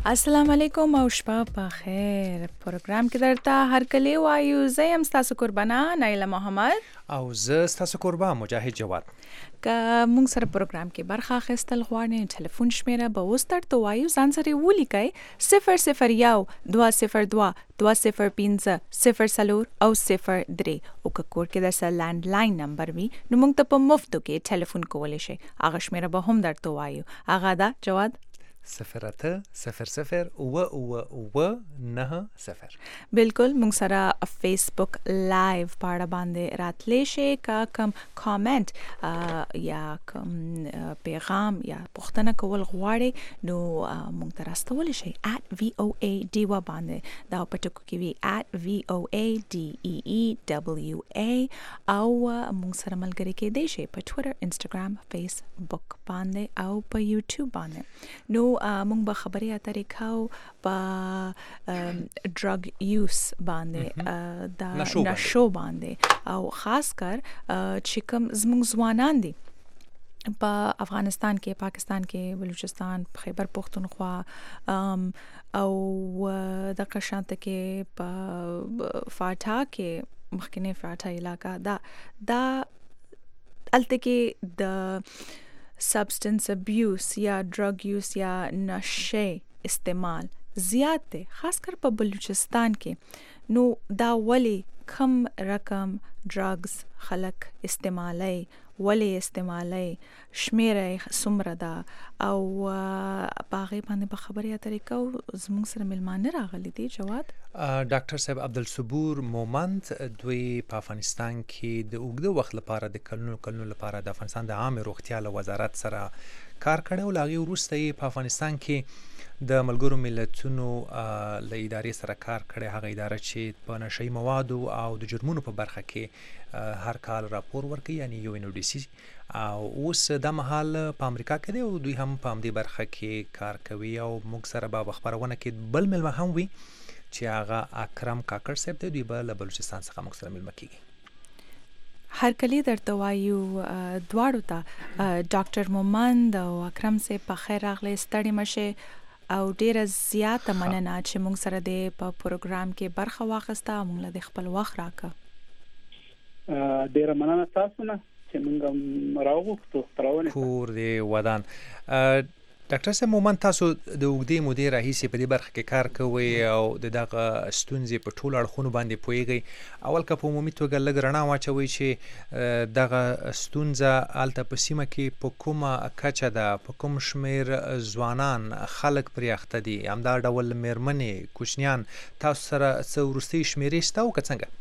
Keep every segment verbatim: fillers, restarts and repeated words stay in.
السلام علیکم او شپه په خیر. پروګرام کې درته هر کلی وایو. زه یم ستاسو قربانه نایله محمد او زه ستاسو قربا مجاهد جواد. که مونږ سره پروګرام کې برخه اخیستل غواړئ ټلیفون شمیره به اوس درته وایو. ځان سره ولیکئ صفر صفر یو دوه صفر دوه دوه صفر پنځه صفر څلور او صفر درې. او که کور کې درسره لینډ لاین نمبر وي نو مونږ ته په مفتو کې ټلیفون کولی شئ. هغه شمیره به هم درته وایو. هغه ده جواد صفر اته صفر صفر اوه اوه اوه نه صفر. بالکل مونږ سره فیسبوک لایو پاړه باندې راتلی شي. که کوم کامنټ یا کوم پیغام یا پوښتنه کول غواړئ نو مونږ ته راستولی شئ at voa ډیوا باندې. دا په ټکو کې وي at voa d e e w a او مونږ سره ملګري کېدی شئ په ټویټر، انسټاګرام، فیسبوک باندې او په یوټیوب باندې. نو مونږ به خبرې اترې کوو په ډرګ یوز باندې، دا نشو باندې، او خاص کر چې کوم زموږ ځوانان دي په افغانستان کې، پاکستان کې، بلوچستان، خیبر پختونخوا او دغه شانته کې په فاټا کې مخکنی فاټا علاقه دا دا الته کې د سبسټنس ابیوز یا ډرګ یوز یا نشه استعمال زیات دی، خاص کر په بلوچستان کې. نو دا ولی کم رقم ډرګز خلک استعمالي، ولی استعمالي، شمیره څومره ده، او په هغې باندې به خبرې اترې کوو. زموږ سره میلمانه راغلي دي جواد. ډاکټر صاحب عبدالصبور مومند، دوی په افغانستان کې د اوږده وخت لپاره د کلونو کلونو لپاره د افغانستان د عامه روغتیا له وزارت سره کار کړی او له هغې وروسته یې په افغانستان کې د ملګرو ملتونو له ادارې سره کار کړی، هغه اداره چې په نشهیي موادو او د جرمونو په برخه کې هر کال راپور ورکوي، یعنی یو ان او ډي سي. او اوس دا مهال په امریکا کې دی او دوی هم په همدې برخه کې کار کوي. او موږ سره به په خپرونه کې بل میلمه هم وي چې هغه اکرم کاکړ صاحب دی، دوی به له بلوچستان څخه موږ سره میلمه کېږي. هر کلی درته وایو دواړو ته. ډاکټر مومند او اکرم صاحب په خیر راغلی، ستړي مشه او ډیره زیاته مننه چې موږ سره د په پروګرام کې برخه واخیسته، موږ له د خپل وخت راکړه. ډیره مننه تاسو نه چې موږ راوغوښتو خپرونه. کور دې ودان. ډاکټر صاحب مومند، تاسو د اوږدې مودې راهیسې په دې برخه کې کار کوئ او د دغه ستونزې په ټولو اړخونو باندې پوهیږئ. اول که په عمومي توګه لږ رڼا واچوئ چې دغه ستونزه هلته په سیمه کې په کومه کچه ده، په کوم شمېر ځوانان خلک پرې اخته دي، همدا ډول مېرمنې، کوچنیان، تاسو سره څه وروستۍ شمېرې شته او که څنګه؟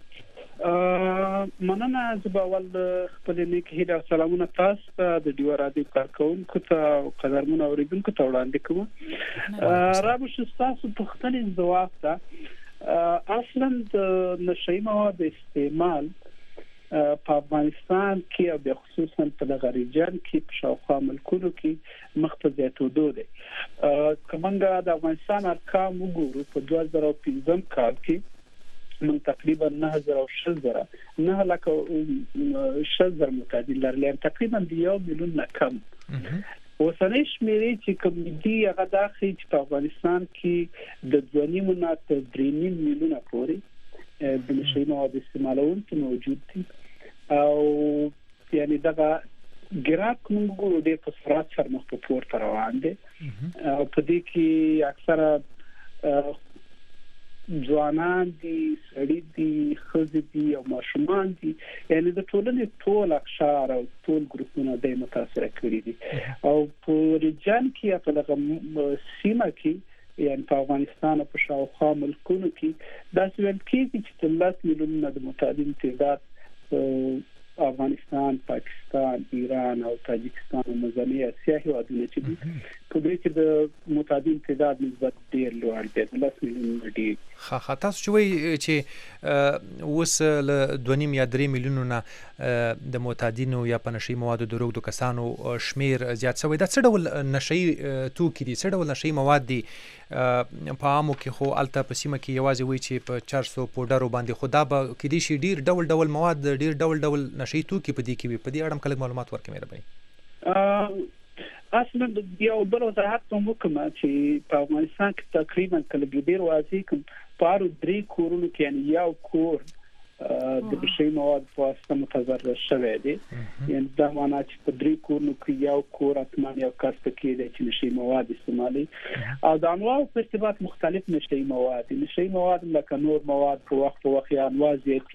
مننه. زه به اول خپلې نیکې هیلې او سلامونه تاسو ته، د ډیوا راډیو کارکوونکو ته او قدرمنو اورېدونکو ته وړاندې کوم. رابشه ستاسو پوښتنې ځواب ته، اصلا د نشهیي موادو استعمال په افغانستان کې او بیا خصوصا په دغه ریجن کې په شاوخوا ملکونو کې مخ په زیاتېدو دی. که موږ د افغانستان ارقام وګورو، په دوه زره پنځم کال کې من تقریبا نه هزار او شل زره نه لکه شل زره متعدد لرل، یعنی تقریبا د یو میلیون نه کم. اوسنۍ شمیرې چې کوم دي هغه دا ښیي چې په افغانستان کې د دوه نیم نه تر درې نیم میلیونه پورې د نشهیي موادو استعمالونکي موجود دي. او یعنی دغه ګراف موږ ګورو ډېر په سرعت سره مخ په پورته روان دی. او په دې کې اکثره ځوانان دي، سړي دي، ښځې دي او ماشومان دي، یعنی د ټولنې ټول اقشار او ټول ګروپونه د متاثره کړي دي. او په ریجن کې یا په دغه سیمه کې، یعنی په افغانستان او په شاوخوا ملکونو کې داسې ویل کېږي چې د لس میلیونه د متعدد تعداد افغانستان، پاکستان، ایران او تاجکستان او مزمې اسیا هیوادونه چې دي په دې کې د متعدد تعداد نسبت ډېر لوړ دی، د لس میلیونه ډېر. ښه تاسو چې وایي چې اوس له دوه نیم یا درې میلیونو نه د معتادینو یا په نشهیي موادو د روږدو کسانو شمیر زیات شوی، دا څه ډول نشهیي توکي دي، څه ډول نشهیي مواد دي؟ په عامو کې خو هلته په سیمه کې یوازې وایي چې په چرسو پوډرو باندې، خو دا به کیدای شي ډېر ډول ډول مواد، ډېر ډول ډول نشهیي توکي په دې کې وي. په دې اړه هم که لږ معلومات ورکړئ مهرباني. اصلا یو بل وضاحت کوم کوم چې په افغانستان کې تقریبا کله ډیر واضح کوم پارو درې کورونو کې یعنی یو کور د نشي مواد په واسطه متضرر شوی دی یعنی دا معنی چې په درې کورونو کې یو کور اتمان یو کس کې دی چې نشي مواد استعمالي او د انواع په ارتباط مختلف نشي مواد نشي مواد لکه نور مواد په وخت په وخت انواع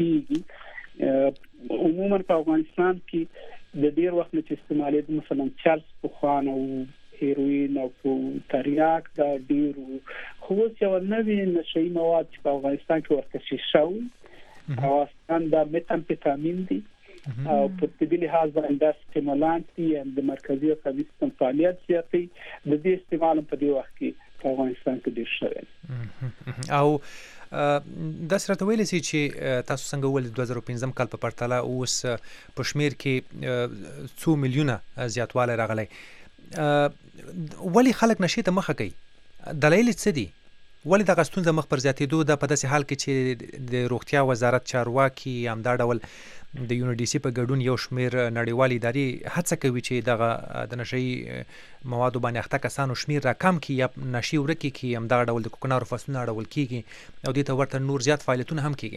زیاتېږي عموما په افغانستان کې د ډیر وخت نه استعمالي مثلا چرس په خوان او هیروین او تریاک دا ډیر خو څه ورنوي نشي مواد په افغانستان کې ورته شوی او اصلا دا متامفيتامين دي او په طبي لحاظ باندې استعمالات دي د مرکزي قوي سیستم فعالیت زیاتي د دې استعمال په دې وخت کې په افغانستان کې ډیر شوی او د سره ویل سي چې تاسو څنګه ول دوه زره پنځم کال په پرتله اوس په شمیر کې څو میلیونه زیاتواله راغلی ولی خلک نشي ته مخه کوي دلایل څه دي ولې د غستون مخ پر زیاتېدو د په داسې حال کې چې د روغتیا وزارت چارواکي هم دا ډول د یو ان ډي سي په ګډون یو شمیر نړیوالي ادارې هڅه کوي چې دغه د نشي موادو باندې اخته کسانو شمیر را کم کړي یا نشي ورکی کړي هم دا ډول د کوکنارو فصلونه اړول کیږي او د ته ورته نور زیات فعالیتونه هم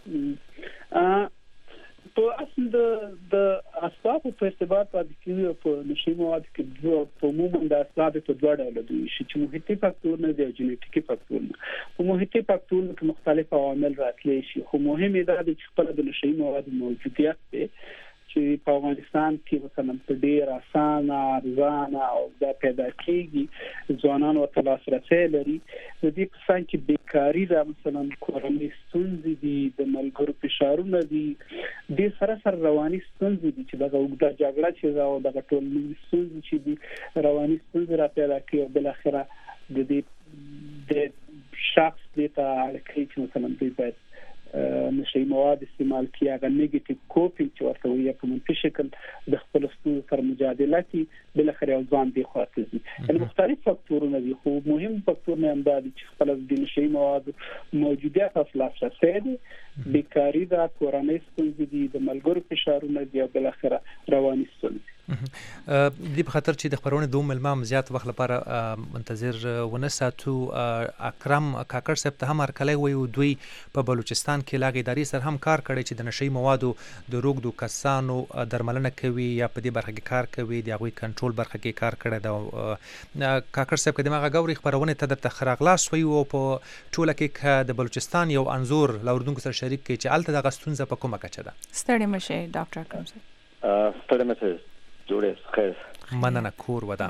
کیږي په اصل د د اسباب په ارتباط باندې کې په نشي مواد کې په عموما د اسباب په دوه ډول دي چې محیطي فاکتورونه دي او جنیټیکي فاکتورونه په محیطي فاکتورونو کې مختلف عوامل راتلی شي خو مهم دا دی چې خپل د نشي مواد موجودیت دی چې په افغانستان کې مثلا په ډیر اسانه ارزانه او دا پیدا کیږي ځوانان او لاسرسي لري د دې په څنګه کې بیکاری دا مثلا کورنۍ ستونزې دي د ملګرو فشارونه دي د سره سره رواني ستونزې دي چې دا وګړه جګړه چې دا او د ټولنې ستونزې چې دي رواني ستونزې را پیدا کوي او بل اخره د دې د شخص د تعلق چې مثلا دوی باید نشي مواد استعمال کیږي هغه نیگیټیو کوپینګ چې ورته وي په منفي شکل د خپل ستونزو سره مجادله کوي بل اخر یو ځان دی خاطر دي یعنی مختلف فاکتورونه دي خو مهم فاکتورونه هم دي چې خپل د نشي مواد موجودیت اصل اساسي دي بیکاری دا کورنۍ ستونزې دي د ملګرو فشارونه دي او بل اخر رواني ستونزې دې په خاطر چې د خبرونه دوم ملمام زیات وخت لپاره منتظر ونه ساتو اکرم کاکړ صاحب ته هم ارکلای وي او دوی په بلوچستان کې لاګي ادارې سره هم کار کړي چې د نشي موادو د روغدو کسانو درملنه کوي یا په دې برخه کې کار کوي د هغوی کنټرول برخه کې کار کړي دا کاکړ صاحب کدي ماغه غوري خبرونه ته د خراغلاس وي او په ټوله کې د بلوچستان یو انزور لاوردونکو سره شریک کې چې الته د غستونزه په کومه کچه ده ستړي مشه ډاکټر کوم څه ستړي مشه جوړه خیر مننه کور ودا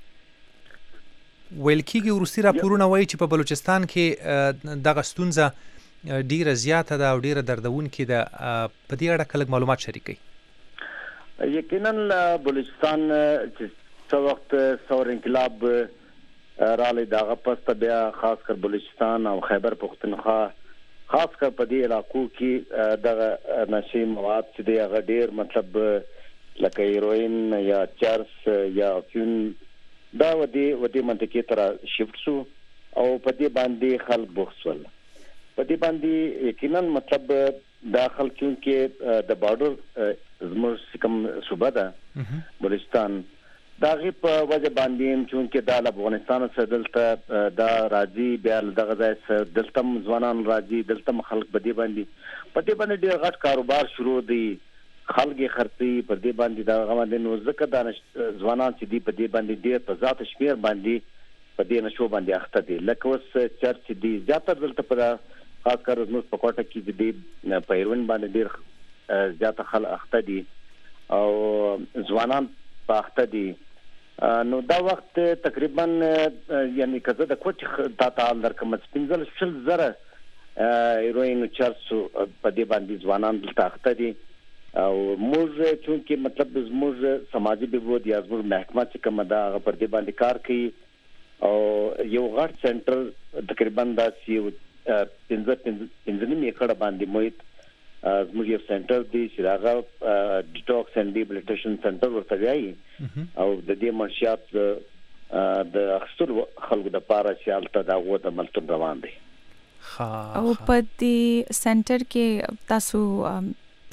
ویل کېږي وروستي راپورونه وایي چې په بلوچستان کې د غستونزه ډیره زیاته ده او ډیره دردونکې ده په دې اړه کلک معلومات شریکي یقینا بلوچستان چې څو وخت ثور انقلاب رالی دغه پسته بیا خاص کر بلوچستان او خیبر پختونخوا خاص کر په دې علاقو کې دغه نشي مواد چې دی هغه ډیر مطلب لکه هیروین یا چرس یا فیون دا ودی ودی منطقې تر شفت شو او په دې باندې خلک بوخسول په دې باندې یقینا مطلب داخل کیونکه د بارډر زموږ کوم صوبه ده بلوچستان دا غي په وجه باندې چونکه د افغانستان سره دلته دا راځي بیا دغه ځای دلته ځوانان راځي دلته خلک په دې باندې په دې باندې ډیر غټ کاروبار شروع دي خلګي خرڅي په دې باندې دا غوډه نو زکه د ځوانان چې دی په دې باندې ډیر په ذات شمیر باندې په دې نشو باندې اخته دي لکه اوس چرچ دي زیاتره دلته په خاص کر نو په کوټه کې دي په هیروین باندې ډیر زیاته خلک اخته دي او ځوانان په اخته دي نو دا وخت تقریبا یعنی کزه د کوټ تا تعال درکم سپینځل شل زره هیروین چرچ په دې باندې ځوانان دلته اخته دي او موږ چې مطلب زموږ سماجی بهبود یا زموږ محکمه چې کومه دا پر دې باندې کار کوي او یو غټ سنټر تقریبا دا یو پنځه پنځه نیمه ایکړ باندې موید زموږ یو سنټر دی چې هغه ډیټاکس اینڈ ریهابلیټیشن سنټر ورته وایي او د دې منشیات د اخستر خلکو د پاره چې الته دا غوته ملتون روان دي او په دې سنټر کې تاسو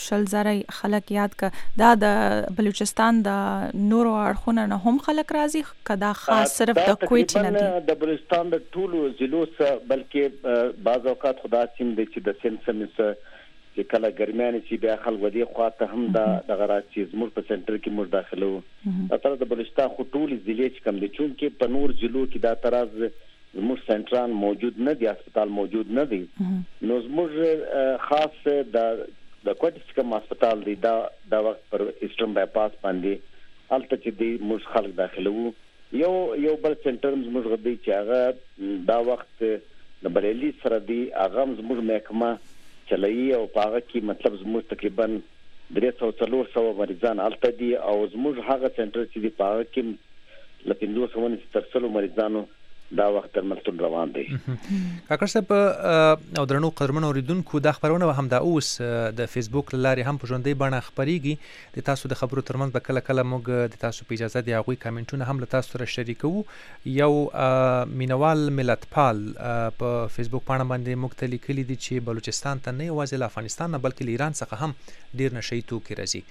شل زره خلک یاد ک دا د بلوچستان د نورو اړخونو نه هم خلک راځي کدا خاص صرف د کویټ نه دي د بلوچستان د ټولو ضلعو څخه بلکې بعض اوقات خدا سیم د چې د سنسمس چې کله ګرمیانه چې بیا خلک ودی خواته هم دا د غراچ زموږ په سنټر کې موږ داخلو تر د بلوچستان خو ټول ضلع چې کم دي چونکې په نور ضلعو کې دا تراز زموږ سنټران موجود نه دي هسپتال موجود نه دي نو زموږ خاص د د کوټ کوم هسپتال دی دا د وخت پر ایسټرن بایپاس باندې الته چې دی موږ خلک داخلو یو یو بل سنټر زموږ غدي چې هغه دا وخت د بریلی سره دی هغه زموږ محکمه چلایي او پاغه کې مطلب زموږ تقریبا درې سوه څلور سوه مریضان الته دي او زموږ هغه سنټر چې دی پاغه کې لکه دوه سوه تر څلور مریضانو دا وخت درملتون روان دی کاکړ صاحب او درنو قدرمن اوریدونکو دا خبرونه هم دا اوس د فیسبوک لاري هم په ژوندۍ بڼه خبريږي د تاسو د خبرو ترمنځ به کله کله موږ د تاسو په اجازه دی هغه کمنټونه هم له تاسو سره شریکو یو مینوال ملتپال په فیسبوک باندې باندې موږ لیکلي دي چې بلوچستان ته نه یوازې له افغانستان نه بلکې له ایران څخه هم ډیر نشئی توکي راځي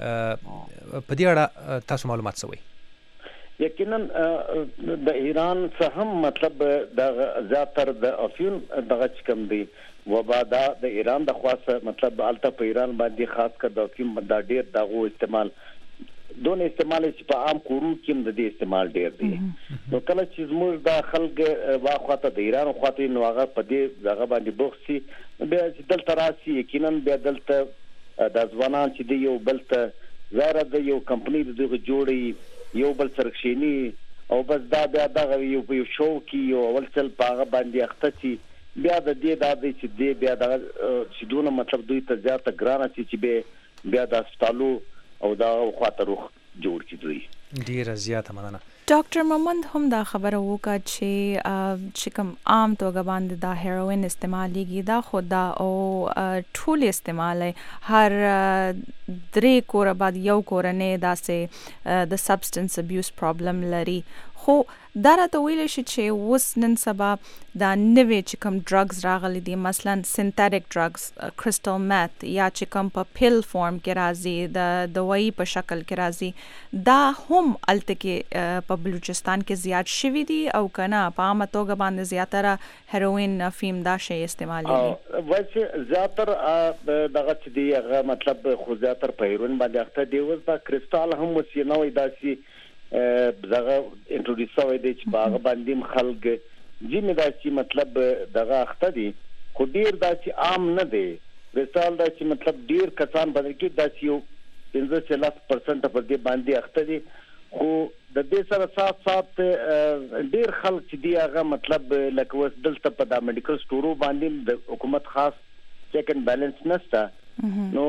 په دې اړه تاسو معلومات سوي یقینا د ایران څخه هم مطلب د زیاتر د افیون دغه کم دی وبا د ایران د خاصه مطلب الته په ایران باندې خاص کر د افیون د ډیر دغه استعمال دون استعمال چې په عام کورو کې د دې استعمال ډیر دی نو کله چې زموږ د خلک واخواته د ایران خواته نو هغه په دې دغه باندې بوخسي بیا چې دلته راسي یقینا بیا دلته د ځوانان چې دی یو بلته زاره د یو کمپنی دغه جوړي یو بل سرکشینی او بس دا بیا دغه یو یو شو کې یو اول چل پاغه باندې اخته چې بیا د دې د دې چې دې بیا د چې دونه مطلب دوی ته زیاته ګرانه چې به بیا د هسپتالو او دا خاطر جوړ کی دوی ډیر زیاته مننه ډاکټر مومند هم دا خبره وکړه چې چې کوم عام توګه باندې دا هیروین استعمالېږي دا خدا او ټول استعمال هر درې کور بعد یو کور نه داسې د سبسټنس ابیوز پرابلم لري خو دا راته ویل شي چې اوس نن سبا دا نوې چې کوم ډرګز راغلي دي مثلا سنتیټک ډرګز کرسټل میث یا چې کوم په پیل فارم کې راځي د دوايي په شکل کې راځي دا هم الته کې په بلوچستان کې زیات شوی دي او کنه په عامه توګه باندې زیاتره هیروین افیم دا شی استعمالوي وایي زیاتر دغه چې دی هغه مطلب خو زیاتر په هیروین باندې اخته دی اوس دا کرسټال هم وسینوي داسي دغه انټروډیوس شوی دی چې هغه باندې خلک جنې داسي مطلب دغه اخته دي خو ډیر داسي عام نه دی مثال دا چې مطلب ډیر کسان باندې کې داسي یو پنځه لس پرسنټ په دې باندې اخته دي خو د دې سره سات سات ډیر خلک چې دی هغه مطلب لکه وس دلته په د میډیکل سٹورو باندې د حکومت خاص چیک اینڈ بیلنس نشته نو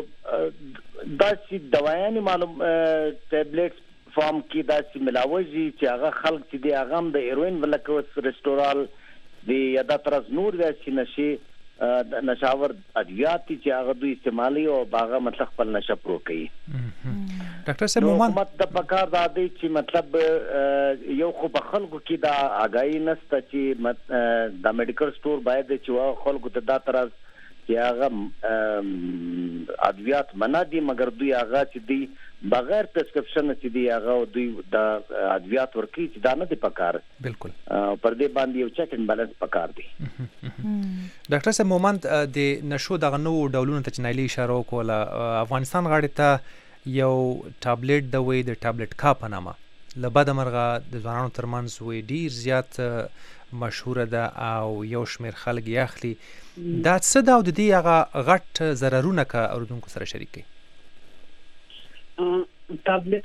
داسي دوايانې معلوم ټابلیټس فارم کې داسې ملاوي چې هغه خلک چې دی هغه هم د هیروین ولکه رستورال دی یا د ترز نور داسې نشي نشاور ادویات چې هغه دوی استعمالي او هغه مطلب خپل نشه پرو کوي ډاکټر صاحب مومن حکومت د پکار دا دی چې مطلب یو خو په خلکو کې دا آگاهی نشته چې د میډیکل سٹور باید چې خلکو ته دا ترز چې هغه ادویات منع دي مګر دوی هغه چې دی بغیر پرسکرپشن چې دی هغه دوی د ادویات ورکی چې دا نه دی پکار بالکل پر دې باندې یو چیک اینڈ بیلنس پکار دی ډاکټر صاحب مومند د نشو دغه نو ډولونو ته چنایلی اشاره وکوله افغانستان غاړي ته یو ټابلیټ د وې د ټابلیټ کا په نامه لبد مرغه د ځوانانو ترمنځ وې ډیر زیات مشهور ده او یو شمیر خلک یې اخلي دا څه دا د دې هغه غټ ضررونه کا اوردونکو سره شریک کړي ټابلیټ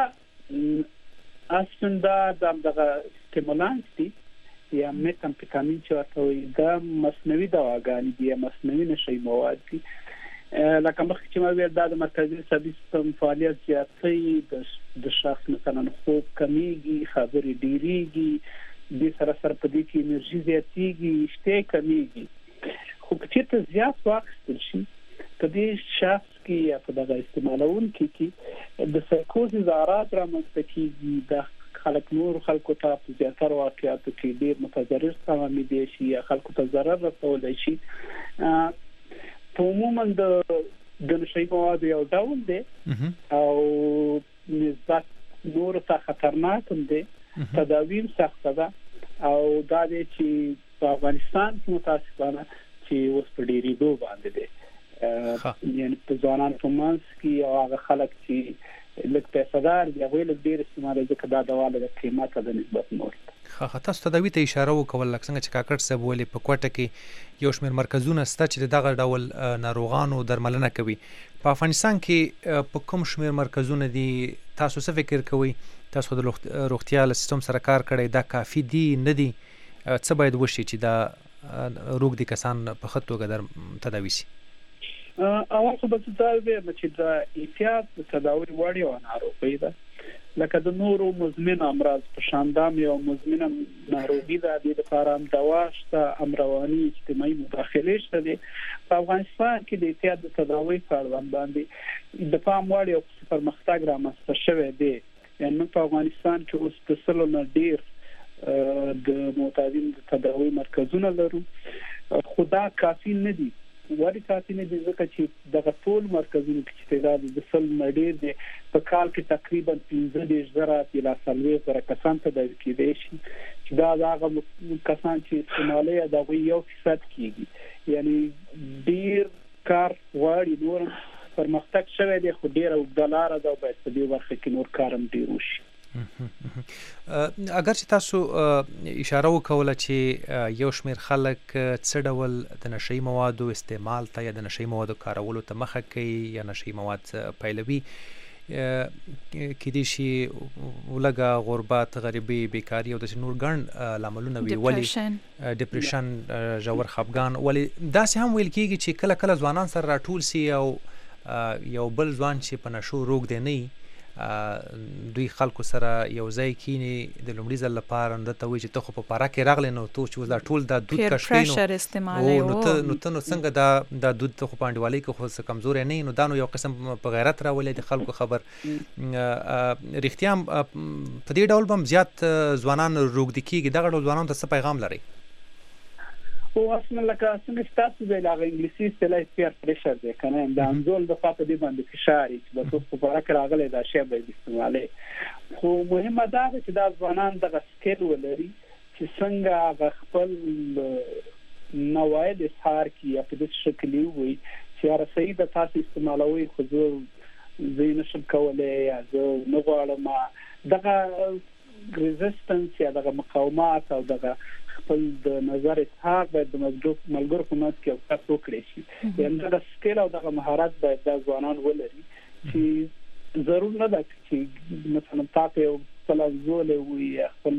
کا اصلا دا دغه سټیمولانټ دي یا میتامفیټامین چې ورته وایي دا مصنوعي دواګانې دي یا مصنوعي نشي مواد دي لکه مخکې چې ما ویل دا د مرکزي عصبي سیستم فعالیت زیاتوي د شخص مثلا خوب کمیږي خبرې ډیریږي د سره سره په دې کې انرژي زیاتېږي شته کمیږي خو چې زیات واخیستل شي په دې شخص کې یا په دغه استعمالون کې کې د سایکوزیس اعراض رامنځته کیږي د خلک نور خلکو ته په زیاتره واقعیاتو کې ډېر متضرر سوامي دي شي یا خلکو ته ضرر رسولی شي په عموما د د نشي موادو یو ډول دی او نسبت نور ته خطرناک هم دی، تداویم سخت ده او دا دی چې په افغانستان کې متاسفانه چې اوس په ډیری دو باندې دی، یعنی په ځوانان په منځ کې او هغه خلک چې لږ پیسه‌دار دي هغوی لږ ډېر استعمالوي ځکه دا دوا له قیمته د نسبت نور ده. ښه تاسو تداوي ته اشاره وکول لکه څنګه چې کاکړ صاحب ویلي په کوټه کې یو شمېر مرکزونه شته چې دغه ډول ناروغانو درملنه کوي. په افغانستان کې په کوم شمېر مرکزونه دي؟ تاسو څه فکر کوئ؟ تاسو د روغتیا له سیستم سره کار کړی، دا کافي دي نه دي؟ څه باید وشي چې دا روږدي کسان په ښه توګه تداوي شي؟ اول خو به دا وایم چې د احتیاط د تداوي وړ یوه ناروغي ده، لکه د نورو مزمن امراض په شان دا یو مزمنه ناروغي ده، د لپاره هم دوا شته، هم رواني اجتماعي مداخلې شته دي. په افغانستان کې د احتیاط د تداوي په اړوند باندې د پام وړ یو پرمختګ رامنځته شوی دی. یعنې موږ په افغانستان کې اوس د سلو نه ډېر د معتادین د تداوي مرکزونه لرو، خو دا کافي نه دي. ولی کافي نه دي ځکه چې دغه ټول مرکزونه چې تعداد د سل نه ډېر دی، په کال کې تقریبا پنځه دېرش زره الى څلوېښت زره کسان تداوي کېدای شي، چې دا د هغه کسان چې استعمالوي د هغوی یو فیصد کېږي. یعنې ډېر کار غواړي، نور پرمختګ شوی دی خو ډېره اوږده لاره ده او باید په دې برخه کې نور کار هم ډېر وشي. اگر چې تاسو اشاره وکوله چې یو شمېر خلک څه ډول د نشهیي موادو استعمال ته یا د نشهیي موادو کارولو ته مخه کوي یا نشهیي مواد پیلوي، کېدای شي ولږه غربت، غریبي، بیکاري او داسې نور ګڼ لاملونه وي، ولې ډپریشن، ژور خفګان، ولې داسې هم ویل کېږي چې کله کله ځوانان سره راټول سي او یو بل ځوان چې په نشو روږدی نه وي دوی خلکو سره یو ځای کینی د لومړي ځل لپاره نو ته وایي چې ته خو په پاره کې راغلی نو تو چې اوس دا ټول دا دود کشفي نو نو ته نو ته نو څنګه دا دا دود ته خو په انډیوالۍ کې خو څه کمزوری نه نو دا نو یو قسم په غیرت راولي د خلکو خبر رښتیا په دې ډول به زیات ځوانان روږدي کېږي. دغه ډول ځوانانو ته څه پیغام لرئ؟ او اصلا لکه څنګه چې تاسو ویل هغه انګلیسي اصطلاح پیر پریشر دی که نه، د انزول د خوا په دې باندې فشار وي چې بس اوس په پاره کې راغلی دا شی باید استعمالوي. خو مهمه دا ده چې دا ځوانان دغه سکیل ولري چې څنګه هغه خپل نواید اظهار کړي یا په داسې شکل یې ووایي چې یاره صحیح ده تاسو استعمالوئ خو زه زه یې نشم کولی یا زه نه غواړم. دغه ریزسټنس یا دغه مقاومات او دغه خپل د نظر اظهار باید د ملګرو په منځ کې یو کس وکړی شي. یعنې دغه سکیل او دغه مهارت باید دا ځوانان ولري چې ضرور نه ده چې مثلا تا ته یو خپل انزولی ووایي یا خپل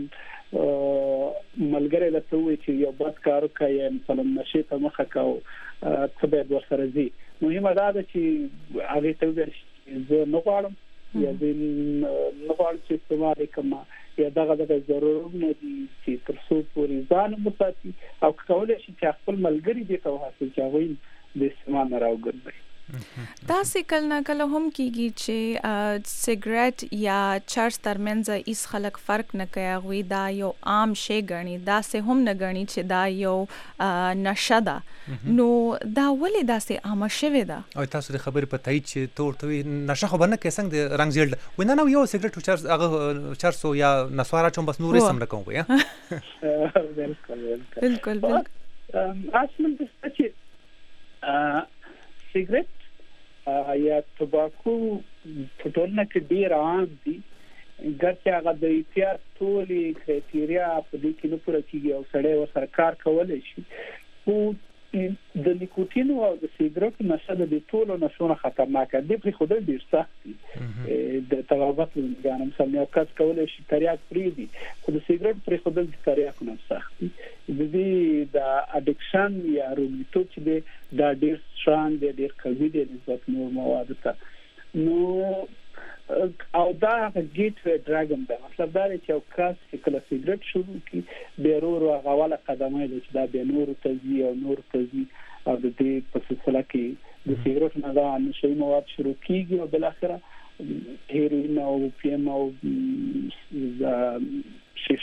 ملګری درته ووایي چې یو بد کار وکړه یا مثلا نشې ته مخه کړه او ته باید ورسره ځي. مهمه دا ده چې هغې ته وویل شي چې زه نه غواړم یا زه نه غواړم چې استعمال یې کړم یا دغه دغه ضرورونه دي چې تر څو پورې ځان وساتي او کولی شي چې خپل ملګري دې ته وهڅوي چې هغوی د استعمال نه راوګرځوي. داسې کله نه کله هم کېږي چې سګرټ یا چرس ترمنځ هیڅ خلک فرق نه کوي، هغوی دا یو عام شی ګڼي، داسې هم نه ګڼي چې دا یو نشه ده. نو دا ولې داسې عامه شوې ده؟ او تاسو د خبرې په تایید چې ته ورته وایي نشه خو به نه کوې څنګه د رنګ زیړ ده وایي نه نه یو سګرټ چرس هغه چرس یا نسوار اچوم بس نور یې سم نه کوم وایي. بالکل بالکل بالکل اصلا دسته چې سګرټ یا تباکو په ټولنه کې ډېر عام دي، ګرچې هغه د احتیاط ټولې کرایټیریا په دې کې نه پوره کېږي او سړی ورسره کار کولی شي. خو د نیکوټین او د سګرټو نشه د دې ټولو نشو نه خطرناکه دي، پرېښودل ډېر سخت دي. د تغابت لږ مثلا یو کس کولی شي تریاک پرېږدي، خو د سګرټ پرېښودل د تریاکو نه سخت دي. د دې د اډکشن یا روږديتوب چې دی دا ډېر سترانګ دی، ډېر قوي دی نسبت نور موادو ته. نو او دا هغه ګیټ وی ډراګ هم ده، مطلب دا دی چې یو کس چې کله سګرټ شروع کړي بیا ورو ورو هغه اوله قدمه ده چې دا بیا نورو ته ځي او نورو ته ځي او د دې په سلسله کې د سګرټ نه دا نشهیي مواد شروع کېږي او بالاخره هیروین او پی ام او شیشه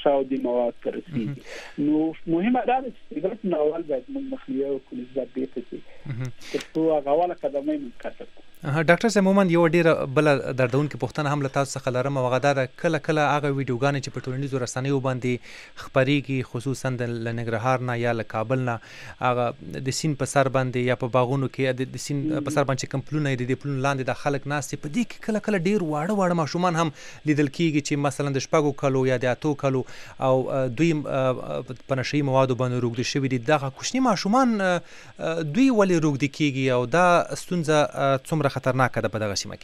شاودي مواد ته رسیږي. نو مهمه دا ده چې سیګرټ نه اول باید موږ مخنیوي وکړو نسبت دې ته چې ترڅو هغه اوله قدمه یې موږ کټ کړو. ډاکټر صاحب عموما یو ډیره بل دردونکې پوښتنه هم له تاسو څخه لرم او هغه دا ده کله کله هغه ویډیوګانې چې په ټولنیزو رسنیو باندې خپرېږي خصوصا د ننګرهار نه یا له کابل نه هغه د سیند په سر باندې یا په باغونو کې د سیند په سر باندې کوم پلونه دي د پلونو لاندې د خلک ناست په دې کې کله کله ډیر واړه واړه ماشومان هم لیدل کېږي چې مثلا د شپږو کلو یا د اتو کلو او دوی په نشهیي موادو باندې روږدي شوي دي. دغه کوچني ماشومان دوی ولې روږدي کېږي او دا ستونزه څومره خطرناکه ده په دغه سیمه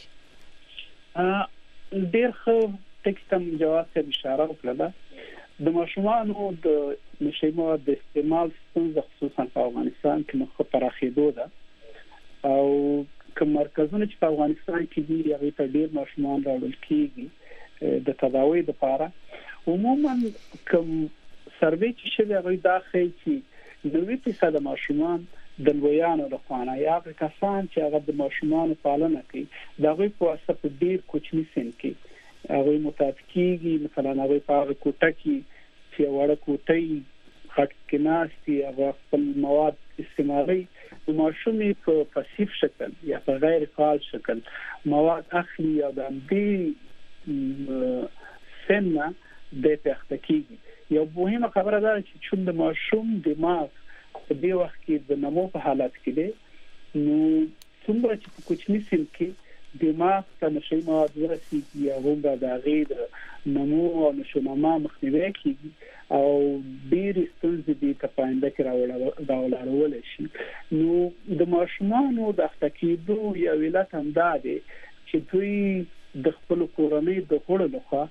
کې؟ ډېر ښه ټکي ته جواب ته اشاره وکړه. د ماشومانو د نشهیي موادو د استعمال ستونزه خصوصا په افغانستان کې مخ په پراخېدو ده او کوم مرکزونه چې په افغانستان کې دي هغې ته ډېر ماشومان راوړل کېږي د تداوۍ دپاره. عموما کوم سروې چې شوي هغوی دا ښیي چې نوي فیصده ماشومان د لویانو لخوا نه یا هغه کسان چې هغه د ماشومانو پالنه کوي د هغوی په واسطه په ډېر کوچني سن کې هغوی متعهد کېږي. مثلا هغوی په هغه کوټه کې چې یوه وړه کوټۍ خټ کې ناست دي هغه خپل مواد استعمالوي. نو ماشوم یې په پسیف شکل یا په غیر فعال شکل مواد اخلي او د همدې سن نه دی ته اخته کېږي. یو مهمه خبره دا ده چې چون د ماشوم دماغ په دې وخت کې د نمو په حالت کې دی نو څومره چې په کوچني سن کې دماغ ته نشهیي مواد ورسېږي هغومره د هغې د نمو او نشونما مخنیوی کېږي او ډېرې ستونزې دې ته په آینده کې راولاړولی شي. نو د ماشومانو د اخته کېدو یو علت همدا دی چې دوی د خپلو کورنۍ د غړو لخوا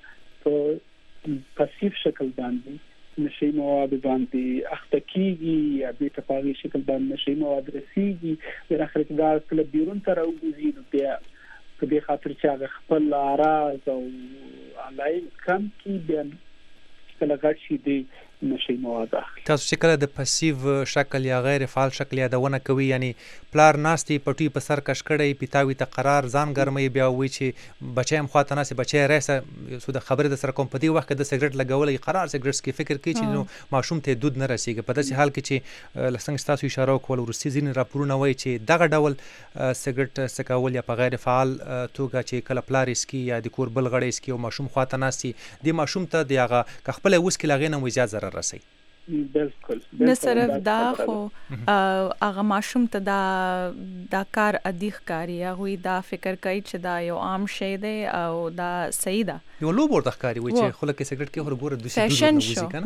په پسیف شکل باندې نشهیي مواد باندې اخته کېږي یا دې ته په هغې شکل باندې نشهیي مواد رسېږي. بیا اخر کې دا کله بیرون ته راوځي نو بیا په دې خاطر چې هغه خپل اعراض او علایل کم کړي بیا کله غټ شي دی نشهیي مواد اخلي. تاسو چې کله د پسیو شکل یا غیر فعال شکل یادونه کوي یعنی پلار ناست پټوي په سر کش کړی پیتاوي ته قرار ځان ګرموي بیا وایي چې بچی هم خواته ناست بچی راسه سو د خبرې د سره کوم په دې وخت کې د سګرټ لګولی قرار سګرټ کې فکر کوي چې نو ماشوم ته دود نه رسېږي. په داسې حال کې چې څنګه ستاسو اشاره وکړل وروستي ځینې راپورونه وایي چې دغه ډول سګرټ څکول یا په غیر فعال توګه چې کله پلار یې څکي یا د کور بل غړی یې څکي او ماشوم خواته ناست دې ماشوم ته د هغه که خپله وڅکي له هغې نه مو زیات ضرر رسوي. بالکل نه صرف دا خو هغه ماشوم ته دا دا کار عادي ښکاري هغوی دا فکر کوي چې دا یو عام شی دی او دا صحیح ده. یو لوب ورته ښکاري وایي چې خوله کې سګرټ کې ګوره دوسي فیشن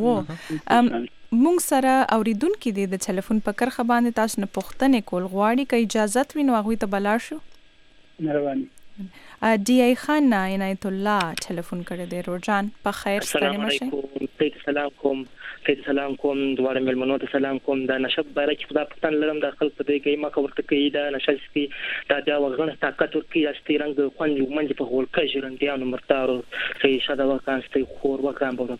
شو. موږ سره اورېدونکي دي د ټلیفون په کرښه باندې تاسو نه پوښتنې کول غواړي که اجازت وي نو هغوی ته به لاړ شو. مهرباني. ډي ای خان نه عنایت الله ټلیفون کړی دی. روجان په خیر ستړي مشئ. السلام سلام کوم خیر سلام کوم دواړه مېلمنو ته سلام کوم. دا نشه باره کې خدا پښتن لرم د خپل په دې کې ما خبرته کوي دا نشه سپي دا د وغړ طاقت ورکی استي رنګ خوند منځ په هول کې ژوندیانو مرتارو چې شاده وکانستي خور وکان بوله.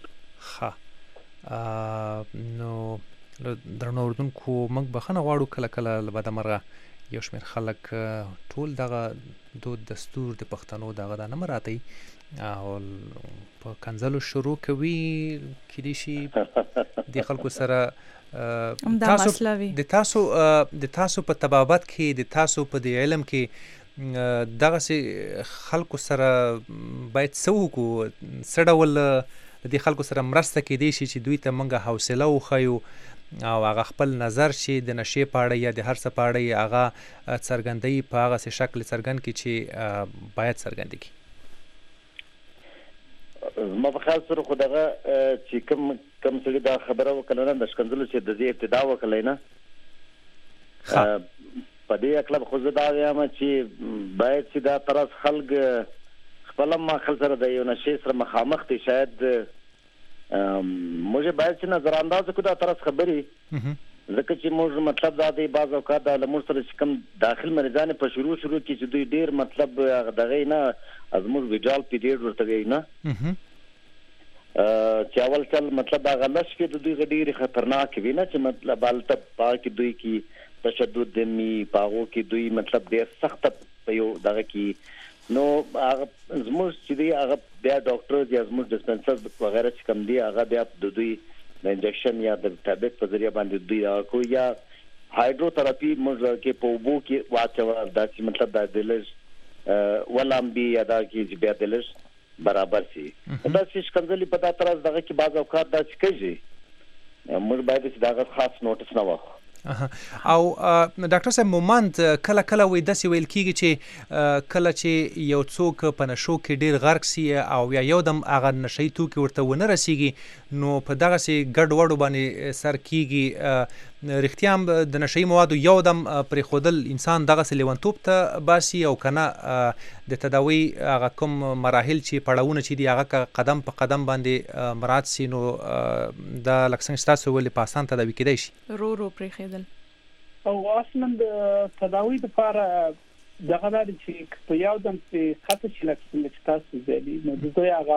ها نو درنو اردوونکو موږ بخښنه غواړو کله کله له بده مرغه یو شمېر خلک ټول دغه دود دستور د پښتنو دغه دا نه مراتی او په کنځلو شروع کوي کېدای شي د خلکو سره تاسو د تاسو د تاسو په طبابت کې د تاسو په د علم کې دغسې خلکو سره باید څه وکړو څه ډول د دې خلکو سره مرسته کېدای شي چې دوی ته موږ حوصله وښیو او هغه خپل نظر شي د نشې په اړه یا د هر څه په اړه هغه څرګندوي په هغسې شکل څرګند کړي چې باید څرګند کړي. زما په خیال سره خو دغه چې کوم کوم سړي دا خبره وکړله نه د ښکنځلو چې د دې ابتدا وکړلی نه په دې هکله خو زه دا وایم چې باید چې دا طرز خلک خپله ماخل سره د یو نشې سره مخامخ دي شاید موږ باید چې نظر انداز کړو دا طرز خبرې ځکه چې موږ مطلب دا دی بعض اوقات دا له موږ سره چې کوم داخل مریضان په شروع شروع کې چې دوی ډېر مطلب دغه نه از موږ ویډال پیریډ ورته وایي نه چې اول چل مطلب هغه لس کې د دوی ډېرې خطرناکې وي نه چې مطلب هلته په کې دوی کې تشدد دمي په هغو کې دوی مطلب ډېر سخته په یو دغه کې نو هغه زموږ چې دی هغه بیا ډاکټر یا زموږ ډسپنسر وغیرہ چې کوم دی هغه بیا د دوی د انجکشن یا د ټابلیټ په ذریعہ باندې دوی کو یا هایدروتراپي موږ کې په وبو کې واچو دا چې مطلب د دلز ولامبي یا دا کې بیا دلز برابر شي دا چې څنګه په دا طرز دغه کې بعض اوقات دا چې کوي موږ باید چې دا خاص نوټس نه واخلو. او ډاکټر صاحب مومند کله کله وې داسې ویل کیږي چې کله چې یو څوک په نشو کې ډیر غرق سي او یا یو دم هغه نشي توکي ورته ونه رسیږي نو په دغه سي ګډ وډو باندې سر کیږي رښتیام د نشي موادو یو دم پر خودل انسان دغه سي لیونتوب ته باسي او کنه د تداوی هغه کوم مراحل چې پړاوونه چې دی هغه قدم په قدم باندې مراد سي نو د لکسنګ تاسو ولې پاسان تداوی کیدای شي رو رو پر خیدل او اصلا د تداوی لپاره دغه د چې په یو دم په خاطر چې لکه تاسو زلي نو د دوی هغه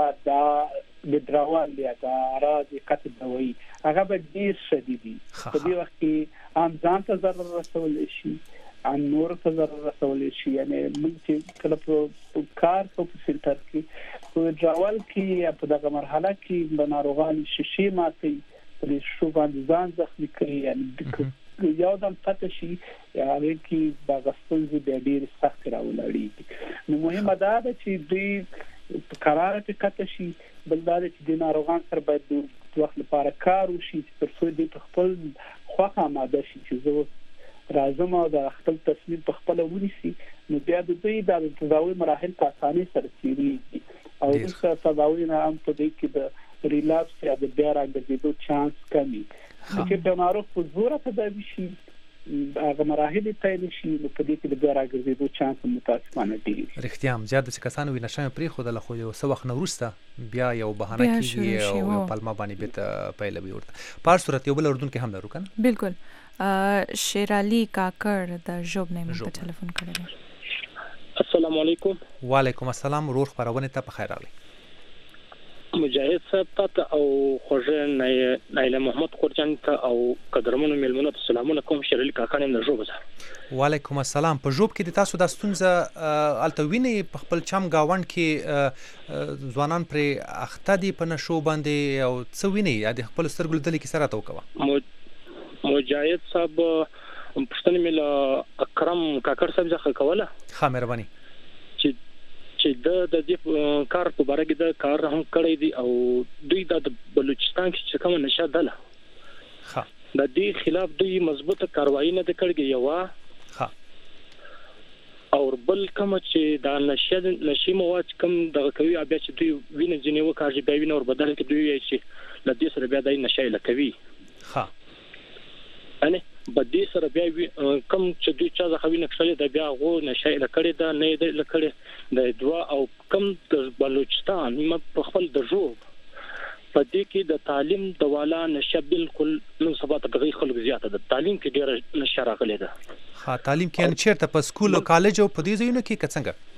د بدراوال یا د راځي کته دوی هغه به ډیر شدیدي په دې وخت کې عام ځان ته ضرر رسول شي ان نور ته ضرر رسول شي یعنی موږ چې کله په کار کو په فلټر کې په بدراوال کې په دغه مرحله کې د ناروغان شیشې ماتي په دې شو باندې ځان ځخلي کوي یعنی یو دم پته شي هغه کې د غستنځي د ډیر سخت راولړي نو مهمه ده چې دوی قرار ته کته شي بل دا چې د ناروغان سره باید د وخت لپاره کار وشي تر څو د خپل خوخه ماده شي چې زه راځم او د خپل تصمیم په خپل ونیسي نو بیا د دوی د تداوی مراحل په اسانۍ سره تیریږي او د تداوی نه هم په دې کې د ریلاپس یا د بیا راګرځېدو چانس کمی چې په ناروغ په زور تداوی شي هغه مراحل ته نشي نو په دې کې د بیا راګرځېدو چانس متاسفانه ډیر رښتیا هم زیات چې کسان وي نشه پرې خو د خو یو څه وخت نه وروسته بیا یو بهانه کیږي او یو پلمه باندې به پیلوي ورته په هر صورت یو بل اردن کې هم لرو کنه بالکل شیر علي کاکړ د جوب نه په ټلیفون کړی. السلام علیکم. وعلیکم السلام ورور خبرونه ته په خیر راغلی. مجاهد صاحب ته او خوږه نایله محمد خورجان ته او قدرمنو ملمنو ته سلامونه کوم شریل کاکانم د جوب سره. وعلیکم السلام. په جوب کې د تاسو د ستونزه التوینه په خپل چم گاوند کې ځوانان پر اخته دي په نشو باندې او څو ویني یا د خپل سترګل دلی کې سره توکوه. مجاهد صاحب پښتنه مل اکرم کاکړ صاحب ځخه کوله. ښه مهرباني. چې د د دې کار په باره کې د کار هم کړی دی او دوی د بلوچستان کې چې کوم نشه دله ها د دې خلاف دوی مضبوطه کاروایی نه کړي یو ها او بل کوم چې د نشه نشي مواد کم د کوي بیا چې دوی وینې جنې وکړي بیا وینې ور بدل کې دوی چې د دې سره بیا د نشه لکوي ها اني بدی سره بیا کم چې دوی چا ځخه وینې کړل د بیا غو نشه لکړي دا نه د لکړي د دوا او کم د بلوچستان په خپل د جوب په دې کې د تعلیم د والا نشه بالکل نو سبا ته غي خلک زیاته د تعلیم کې ډېر نشه راغلي ده. ها تعلیم کې ان چیرته په سکول او کالج او په دې ځایونو کې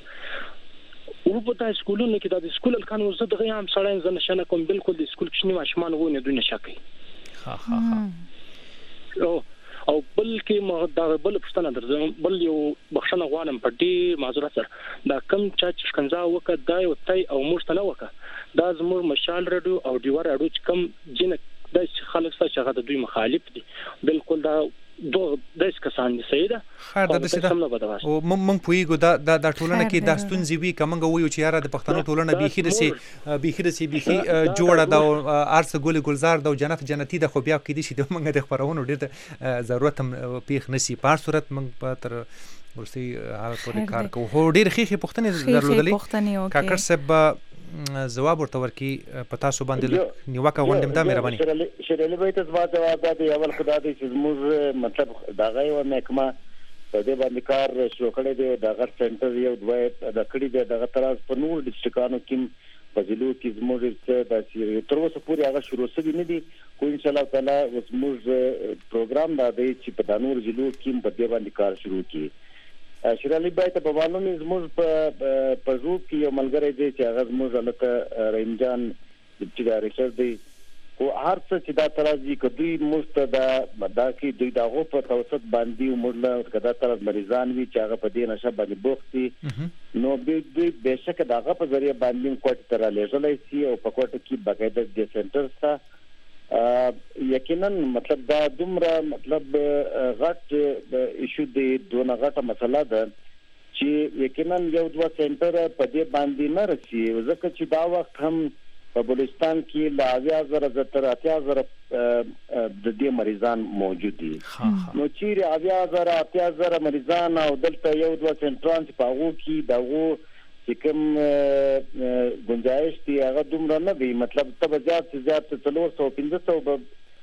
څنګه او په تاسو سکولونو کې د سکول الکان وزه دغه هم سړی زنه شنه کوم بالکل د سکول کې ماشومان وونه دوی نشه کوي. ها ها ها او او بل کې دا بل پښتنه درځم بل یو بخښنه غواړم په دې معذرت سره دا کم چا چې ښکنځا وکړه دا یو تای او موږ ته نه وکړه دا زموږ مشال رادیو او ډیوار رادیو چې کم جن د خلک څخه چې هغه دوی مخالف دي بالکل دا دوه د کسان دي سیده خیر د دې او مونږ پویګو دا د ټولنه کې د ستونزې وی کومه ویو چې یاره د پښتنو ټولنه بيخي رسي بيخي رسي بيخي جوړه دا ارس ګل ګلزار د جنت جنتی د خو بیا کې دي چې مونږ د خبرونو ډېر ضرورت هم پیښ نسی په صورت مونږ په تر ورسي هغه پورې کار کوو هو ډېر خېخي پښتنې درلودلې کاکړ صاحب جواب ورته ورکی پتا سو باندې نیوکه وندم دا مهرباني شریلې به تاسو جواب دا دی اول خدای دې چې موږ مطلب دا غي و محکمه په دې باندې کار شروع کړی دی د غټ سنټر یو دوه د کړي دی دغه تراز په نور ډیسټریکانو کې په ضلعو کې زموږ د سیری تر اوسه پورې هغه شروع شوی نه دی خو ان شاء الله تعالی زموږ پروګرام دا دی چې په دانور ضلعو کې په دې باندې کار شروع کړي. شریلې به ته په معلومه زموږ په پزوب کې یو ملګری دی چې هغه زموږ لکه رحیم جان چې دا ریسرچ دی او هر څه چې دا ترازی کدی مست دا دا کې دوی داغو په توسط باندې موږ کدا تر مریضان وی چې هغه په دې نشه باندې بوختي نو به دوی بهشکه داغه په ذریعہ باندې کوټ تر لېږلای شي او په کوټ کې باقاعده د سنټر سره یقینا مطلب دا دومره مطلب غټ ایشو دی دونه غټه مسله ده چې یقینا یو دوه سنټر په دې باندې نه رسي ځکه چې دا وخت هم په بلوچستان کې لا اویا زره تر اتیا زره د دې مریضان موجود دي نو چې اویا زره اتیا زره مریضان او دلته یو دوه سنټران چې په هغه کې دغه چې کوم گنجائش دی هغه دومره نه دی مطلب ته زیات زیات څلور سوه پنځه سوه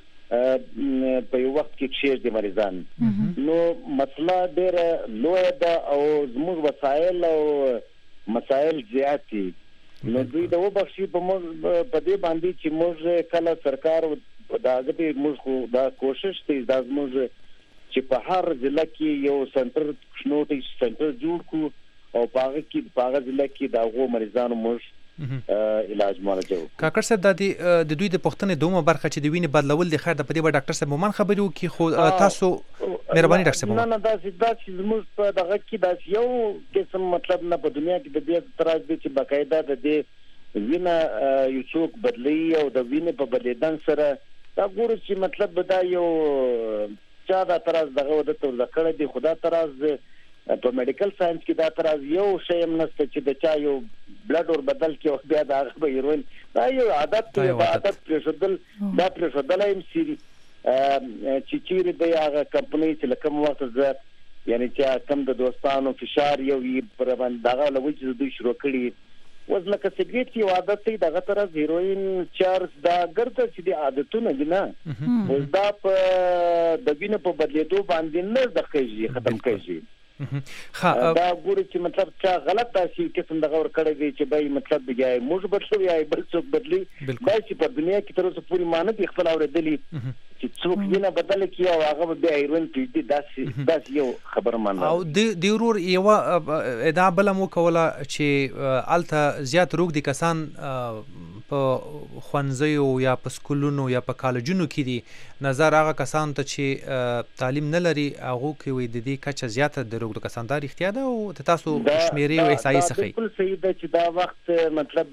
په یو وخت کې شیر دي مریضان نو مسله ډېره لویه ده او زموږ وسایل او مسایل زیات دي نو دوی دا وبخشي په موږ په دې باندې چې موږ کله سرکار دا غوډي موږ دا کوشش کوي دا موږ چې په هر ضلع کې یو سنټر نوټیس سنټر جوړ کو او په هغه کې په هغه ضلع کې دا غو مریضانو موږ علاج معالجه کاکړ صاحب د د دوی د پښتنې دومره برخه چې د وینې بدلول د خیر د پدې به ډاکټر صاحب مومن خبرې وکي خو تاسو مهرباني ډاکټر صاحب نه نه دا چې دا چې موږ په دغه کې دا یو قسم مطلب نه په دنیا کې د دې تراز دي چې باقاعده د دې وینه یو څوک بدلی او د وینې په بدلیدن سره دا ګورو چې مطلب دا یو چا دا تراز دغه د تور لکړه دی خدا تراز په میډیکل ساينس کې دا تراز یو شی هم نشته چې د چا یو بلډ اور بدل کې او بیا دا به هیروین دا یو عادت دی عادت پرشدل دا پرشدل هم سری چې چیرې د هغه کمپنی چې لکه وخت زه یعنی چې کم د دوستانو فشار یو پر باندې دغه لوي چې دوی شروع کړي وز لکه سیګریټ یو عادت دی دغه تراز هیروین چارج دا ګرځي چې د عادتونه دي نه وز دا په د وینې په بدلیدو باندې نه د کېږي ختم کېږي دا ګوري چې مطلب چې غلط تاسو قسم دغه ور کړی دی چې به مطلب دی موږ بدلو یا بل څوک بدلی دا چې په دنیا کې تر اوسه پوری مانه دي خپل اوریدلی چې څوک وینه بدل کی او هغه به ایرون پیډي داسې داسې یو خبر مانه او د ضرور یو ادا بل مو کوله چې الته زیات روغ دي کسان په خوانځیو یا په سکولونو یا په کالجونو کې دي نظر هغه کسان ته چې تعلیم نه لري هغه کې وي د دې کچه زیاته د روغ کساندار اختیار ده او تاسو شمیرې او احصایي سخی بالکل صحیح ده چې دا وخت مطلب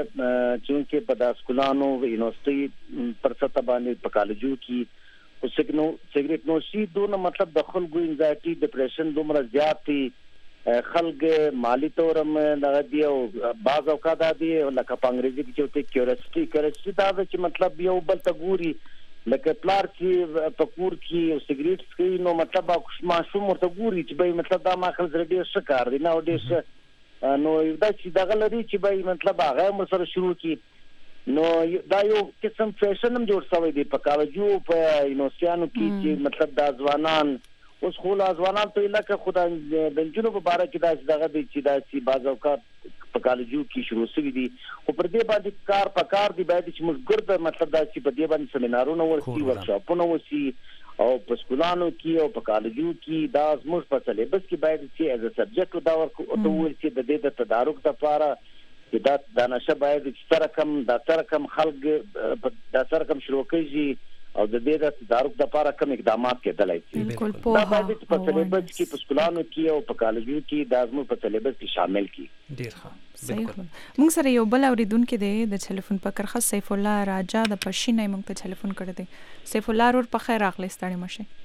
چې په د سکولانو یونیورسيټي پر سطح باندې په کالجو کې او سیګریټ نوشي دونه مطلب د خلکو انزایټي ډیپریشن دومره زیات دي خلک مالی تورم دغه دی او بعض اوقات دی لکه په انګریزي کې چې کیوریوسټي کیوریوسټي دا چې مطلب یو بل ته ګوري لکه پلار چې په کور کې او سیګریټ سکي نو مطلب ماشوم ورته ګوري چې به مطلب دا ما خل زړه ډیر شکار دی نو ډیر نو دا چې دغه لري چې به مطلب هغه مو سره شروع کی نو دا یو قسم فیشن هم جوړ شوی دی په کالجو په یونیورسيانو کې چې مطلب دا ځوانان اوس خو لا ځوانان په لکه خدای د جنوب په اړه کې دا دغه دي چې دا چې بعض اوقات په کالجو کې شروع شوی دي او پر دې باندې کار پکار دی باید چې موږ ګرځ مطلب دا چې په دې باندې سیمینارونه ورسي ورکشاپونه وسی او په سکولانو کې او په کالجو کې دا زموږ په سلیبس کې باید چې از ا سبجیکټ دا ورکول چې د دې د تدارک لپاره چې دا د نشه باید چې سره کم د سره کم خلک د سره کم شروع کیږي او د دې د تدارک لپاره کوم اقدامات کېدلای شي بالکل په باندې په سلیبس کې په سکولانو کې او په کالجو کې د ازمو په سلیبس کې شامل کی ډیر ښه بالکل موږ سره یو بل اوریدونکو دی د ټلیفون په کرخه سیف الله راجا د پښینې موږ ته ټلیفون کړی دی سیف الله ور په خیر راغلی ستړي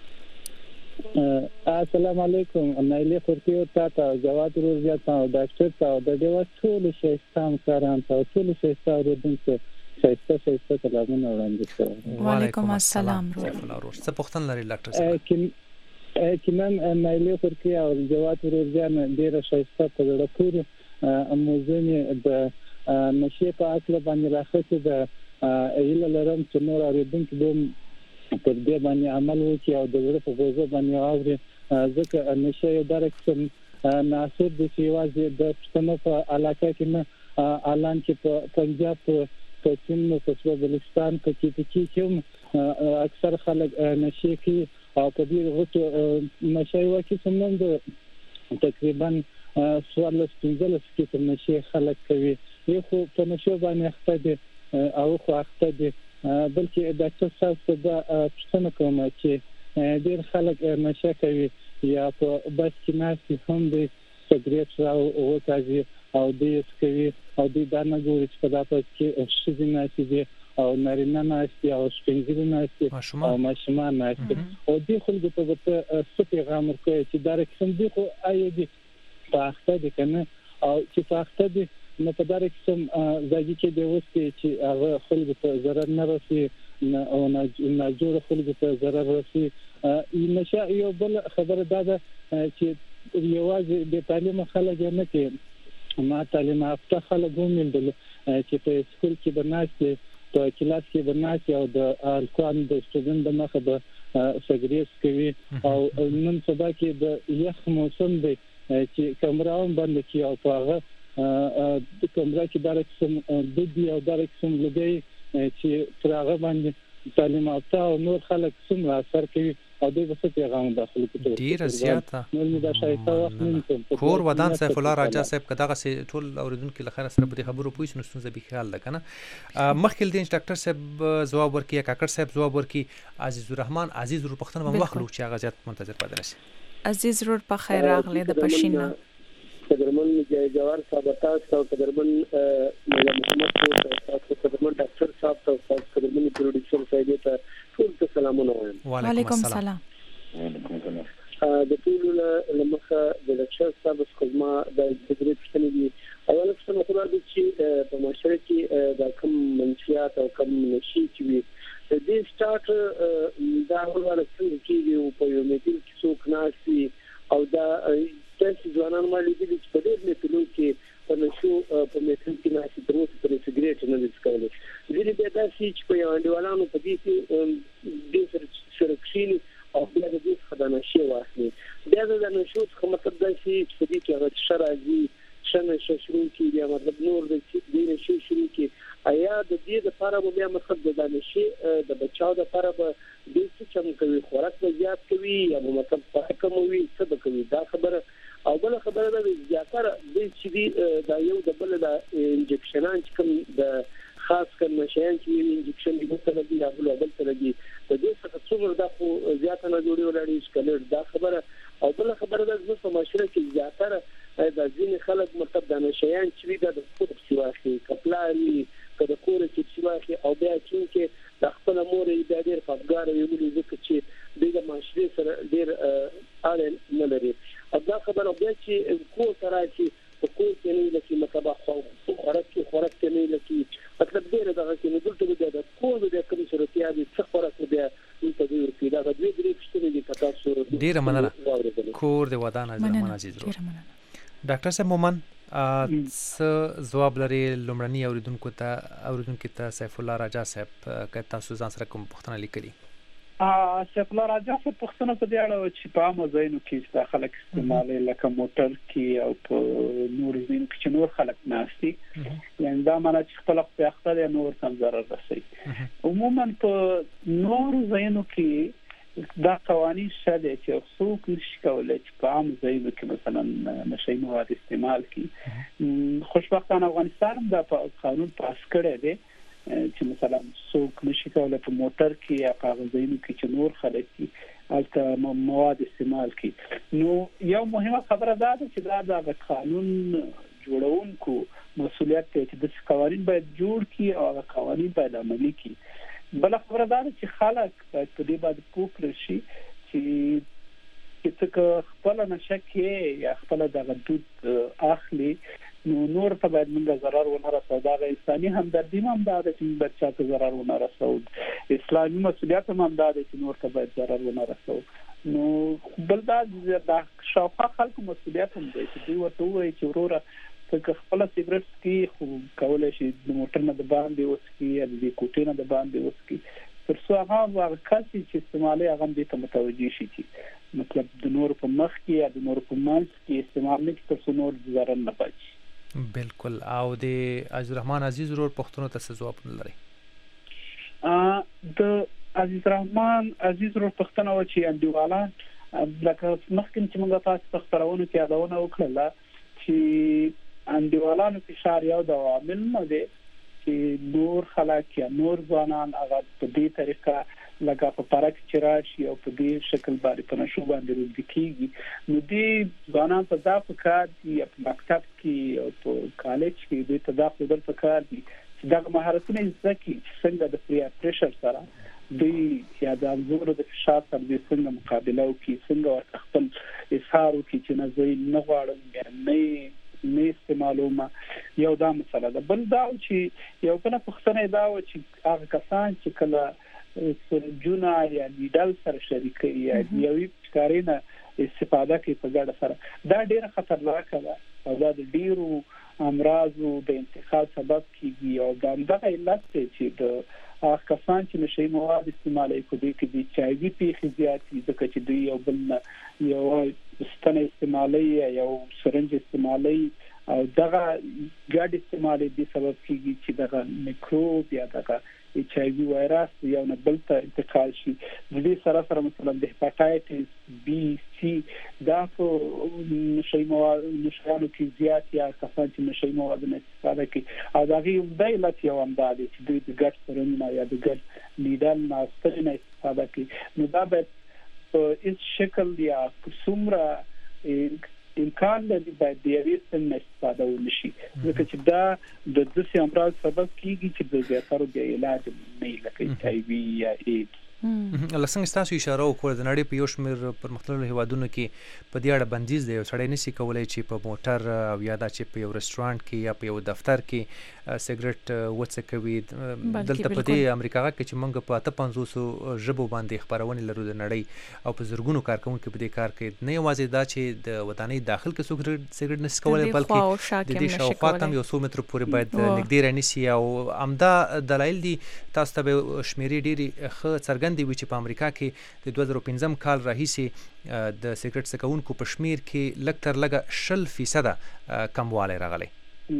مشه السلام علیکم نایله خورتي او تاسو جواد روزیا تاسو ډاکټر تاسو د دې ټول شي ستام کاران تاسو ټول شي ستاسو دونکو شایسته شایسته سلامونه وړاندې کوم وعلیکم السلام ورور څه پوښتنه لري ډاکټر صاحب کې کې نن نایله خورتي او جواد روزیا ډیره شایسته په لړ پورې موزه د نشه په اصل باندې راخته د ایله لرم چې نور اوریدونکو دوم پر دې باندې عمل وکړي او د ورته په غوږ باندې اوري ځکه نشه یو درک ناسور د سیوازي د پښتنو په علاقه کې نه اعلان چې په پنجاب په چین په بلوچستان په کې کې چې اکثر خلک نشه کې او په دې غوته نشه وکړي څنګه تقریبا سوالس پنځلس کې نشه خلک کوي یو خو په نشه باندې اخته دي او خو اخته دي بلکې ډاکټر صاحب څه د پښتنه کوم چې ډېر خلک نشه کوي یا په بس کې ناشې هم د سګریټ او وکاږي او د سکوي او د دانه ګوري چې په داسې کې شې ناشې دي او نارینه ناشې او سپینځلي ناشې او ماشومان ناشې او د خلکو په وته څه پیغام ورکوي چې دا رقم دي خو آی دي پاخته دي کنه او چې پاخته دي نو په دا رقم ځای کې دی وستي چې هغه خلکو ته ضرر نه رسي او نه جوړ خلکو ته ضرر رسي نشه یو بل خبره ده چې یوازې د تعلیم خلک نه کې ما تعلیم یافته خلک هم ملدل چې په سکول کې بناسي په کلاس کې بناسي او د الکوان د سټوډنټ د مخه به سګریټ کوي او نن سبا کې د یخ موسم دی چې کمره هم بند کی او هغه د کمره کې د رقم د دې او د رقم لګي چې ترغه باندې تعلیم یافته او نور خلک څومره اثر کوي او د وسه پیغام داخلي کوي ډیر زیاته نو دا شایسته وخت کور ودان سیف الله راجا صاحب کداغه سي ټول اوریدونکو لخر سره په خبرو پوښ نو ستونزه به خیال لکنه مخکې دین ډاکټر صاحب جواب ورکي کاکړ صاحب جواب ورکي عزیز الرحمن عزیز ور پختن په مخلوق چې هغه ځات منتظر پاتې راشي عزیز ور په خیر راغله د پښینا قدرمن جوار صاحب تاسو او قدرمن مولا محمد تاسو قدرمن ډاکټر صاحب تاسو قدرمن پروډکشن صاحب ته ټول ته سلامونه وایم وعلیکم السلام د ټول لمخه د ډاکټر صاحب څخه د دې پښتنې دي اوله څه خبره ده چې په معاشره کې د کم منشيات او کم نشي چې د دې سٹارټ دا ورته کېږي په یو میټل کې څوک ناشي او دا تاسو ځوانان مالي دي چې په دې میټلو کې په نشو په میټل کې ناشي دروس پر سګریټ نه دسکول دي دې دا چې په یو انډیوالانو په دې کې د سرکشین او بیا د دې خدانه شی واخلي بیا د نشو څخه مطلب دا چې په دې کې هغه شرایي شنه شروع کیږي مطلب نور د دې نشي شروع کی ایا د دې لپاره بیا مطلب د نشي د بچاو لپاره به د څه چم کوي خوراک به زیات کوي یا مطلب خوراک کوي څه به کوي دا خبره او بل خبره ده زیاتره د چې دا یو د بل د انجکشنان چې کوم د خاص کر نشيان چې انجکشن دی مثلا دی یا بل بل سره دی د دې څخه څومره د خو زیاته نه جوړي ولاړی چې دا خبره او بل خبره ده چې په معاشره کې زیاتره د ځین خلک مطلب د نشيان چې د خود سیواسي کپلاري کله کور کې سیواسي او بیا چې د خپل مور د ډېر فقګار یو لږ ځکه چې د معاشره سره ډېر اړه نه لري دا خبره بیا چې کو سره چې په کو کې نه لکه مکبه خو خوراک کې خوراک کې نه لکه مطلب ډېر دغه کې نه دلته د کو د کوم شروطیا دي څه خوراک بیا په دې ورته دا د دې درې پښتنې دي تاسو ډېر مننه کور د ودان عزیز عزیز ډېر مننه ډاکټر صاحب مومن څه جواب لري لومړني اوریدونکو ته اوریدونکو ته سیف الله راجا صاحب که تاسو ځان سره کوم پوښتنه لیکلي ا سیف الله راجا صاحب پښتنه په دې اړه چې په مزاینو کې چې خلک استعمال لکه موټر کې او په نور زین کې نور خلک ناشتي یعنی دا معنی چې خپل په اختر نور سم ضرر رسي عموما په نور زینو کې دا قوانين شته چې څوک نشي کولای چې په عام ځایونو کې مثلا نشي مواد استعمال کړي خوشبختانه افغانستان دا قانون پاس کړی دی چې مثلا څوک نشي کولای په موټر کې یا په ځایونو کې چې نور خلک کې البته مواد استعمال کړي نو یو مهمه خبره ده چې دا د قانون جوړونکو مسؤلیت دی چې د قوانين باید جوړ کړي او قوانين باید عملي کړي بل خبره ده چې خلک په دې باندې پوښتنه شي چې چې خپل نشه کې یا خپل د غدود اخلي نو نور ته باید موږ ضرر ونه رسو دا انساني همدردي هم ده چې بچا ته ضرر ونه رسو اسلامي مسؤلیت هم ده چې نور ته باید ضرر ونه رسو نو بل دا د شاوخوا خلکو مسؤلیت هم دی چې دوی ورته وایي چې وروره که خپل سیګریټ کې خو کولای شي د موټر نه د باندې وسکي یا د کوټې نه د باندې وسکي تر څو هغه ورکاسي چې استعمالي هغه دې ته متوجي شي چې مطلب د نور په مخ کې یا د نور په منځ کې استعمال نه کې تر څو نور ضرر نه پاتې بالکل او د عزیز الرحمن عزیز ورور پښتنو ته څه جواب لري ا د عزیز الرحمن عزیز ورور پښتنو چې انډیوالان لکه مخکې چې موږ تاسو په خبرونو کې یادونه وکړه چې انډیوالانو فشار یو د عامل نه دی چې نور خلک یا نور ځوانان هغه په دې طریقه لکه په پارک چې راشي او په دې شکل باندې په نشو باندې روزي کیږي نو دې ځوانان په ځاپ کار دي په مکتب کې او په کالج کې دوی ته دا خپل په کار دي چې دا مهارتونه زکه څنګه د پریا پریشر سره دوی یا د انزور د فشار سره د څنګه مقابله وکړي څنګه خپل اظهار وکړي چې نه زوی نه غواړم نه نه استعمالومه یو دا مسله ده بل دا چې یو کله پښتنه دا و چې هغه کسان چې کله سرجونه یا لیدل سره شریکي یا یوې کارینه استفاده کوي په ګډه سره دا ډیره خطرناکه ده او دا د ډیرو امراضو د انتقال سبب کیږي او دا دغه علت چې د هغه کسان چې نشي مواد استعمالوي په دې کې د چای وی پیخي زیاتې ځکه چې دوی یو بل یو ستنه استعمالوي یو سرنج استعمالوي او دغه ګډ استعمالي د سبب کیږي چې دغه میکروب یا دغه ایچ آی وی وایرس یو نه بل ته انتقال شي د دې سره سره مثلا د هپاتایټس بی سی دا په نشي مواد نشانو کې زیات یا کسان چې نشي مواد نه استفاده کوي او دا غي د علت یو امداد چې دوی د ګډ سرنج یا د ګډ لیدل نه ستنه استفاده کوي نو دا به په هیڅ شکل یا څومره امکان لري باید د یوې څخه استفاده ونشي ځکه چې دا د داسې امراض سبب کیږي چې د زیاتره د علاج نه لکه ایچ آی وی یا ایډز الله څنګه تاسو اشاره وکړه د نړۍ په یو شمېر پرمختللو هیوادونو کې په دې اړه بندیز دی او سړی نشي کولای چې په موټر او یا دا چې په یو رستورانت کې یا په یو دفتر کې سیګریټ وڅکوي دلته په دې امریکا کې چې موږ په اته پنځوس ژبو باندې خبرونه لرو د نړۍ او په زرګونو کارکونکو په دې کار کې نه یوازې دا چې د ودانۍ داخل کې سیګریټ نشي کولای بلکې د دې شاوخوا هم یو څو متر پورې باید نږدې رانیسي او امدا دلایل دي تاسو ته شمیرې ډېری ښه څرګند دی چې په امریکا کې د دوه زره پنځم کال راهیسې د سیګریټ څکونکو په شمیر کې لږ تر لږه شل فیصده کموالی راغلی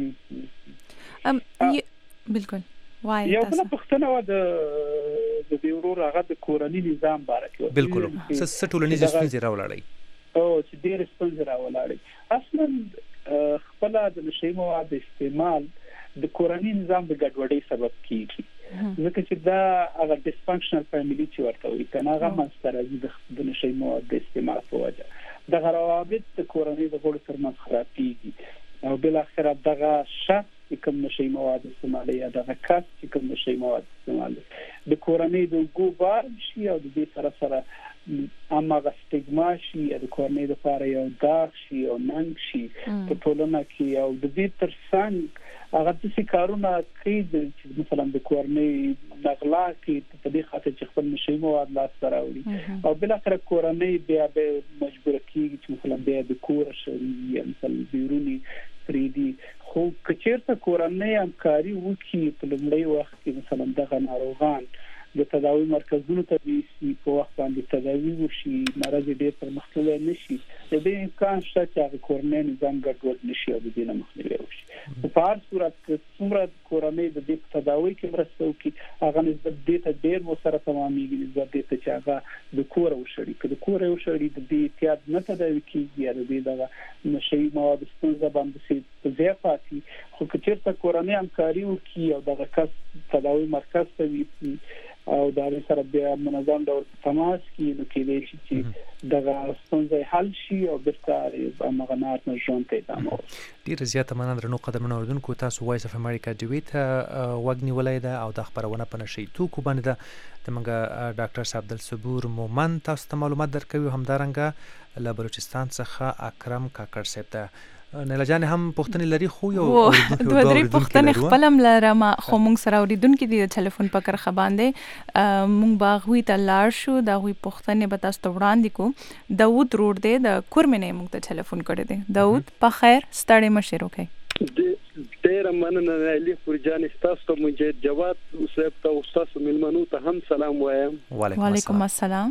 ام بالکل وای یو بل پښتنه و د د ورور هغه د کورنۍ نظام باره بالکل څه ټولنیز ستونزې راولاړي او چې ډېر ستونزې راولاړي اصلا خپل د نشي مواد استعمال د کورنۍ نظام د ګډوډۍ سبب کیږي ځکه چې دا هغه ډیسفانکشنل فیملی چې ورته وي کنه هغه منځته د نشي مواد استعمال په وجه د روابط د کورنۍ د غړو ترمنځ خرابېږي او بل اخر دغه شخص چې کوم نشي مواد استعمالوي یا دغه کس چې کوم نشي مواد استعمالوي د کورنۍ د ګوبار شي او د دې سره سره اما د سټیګما شي د کورنۍ لپاره یو داغ شي او ننګ شي په ټولنه کې او د دې ترڅنګ هغه د کارونه کوي چې مثلا د کورنۍ نغلا کې په دې خاطر چې خپل نشي مواد لاس سره وړي او بل اخر کورنۍ بیا به مجبور کیږي چې مثلا بیا د کور شي مثلا بیرونی فریدي خو کچیرته کورنۍ همکاري وکړي په لومړی وخت کې مثلا دغه ناروغان د تداوی مرکزونو ته ویسي په وخت باندې تداوی وشي مرض ډېر پرمختللی نشي د دې امکان شته چې کورنۍ نظام ګډوډ نشي او د دې نه مخنیوي وشي په هر صورت کې څومره کورنۍ د دې تداوی کې مرسته وکړي هغه نسبت دې ته ډېر مو سره تمامېږي نسبت دې ته چې هغه د کور وشړي که د کور وشړي د دې احتیاط نه تداوی کېږي یا د دې دغه نشي مواد ستونزه باندې ځای پاتې خو که چېرته کورنۍ همکاري وکړي او دغه کس تداوی مرکز ته وي او دا سره بیا منظم ډول تماس کې نو کېدای شي چې دغه ستونزې حل شي او بیرته مغنات نه ژوند ته ادامه ورکړي. ډېره زیاته مننه درنو قدرمنو اورېدونکو تاسو وایس اف امریکا ډیوي ته غوږ نیولی ده او دا خپرونه په نشي توکو باندې ده د موږ ډاکټر صاحب عبدالصبور مومند تاسو ته معلومات درکوي همدارنګه له بلوچستان څخه اکرم کاکړ صاحب ته نلا جان هم پښتنې لري خو یو دوه درې پښتنې خپلم لرم خو موږ سره اوریدونکو د ټلیفون په کرخه باندې موږ باغوي ته لاړ شو دا غوي پښتنې به تاسو ته وړاندې کو داوود روډ دی د کورمنې موږ ته ټلیفون کړی دی داوود په خیر ستړي مشه روکي ډیر مننه علي فرجان تاسو ته مجید جواد صاحب ته استاد ملمنو ته هم سلام وایم وعلیکم السلام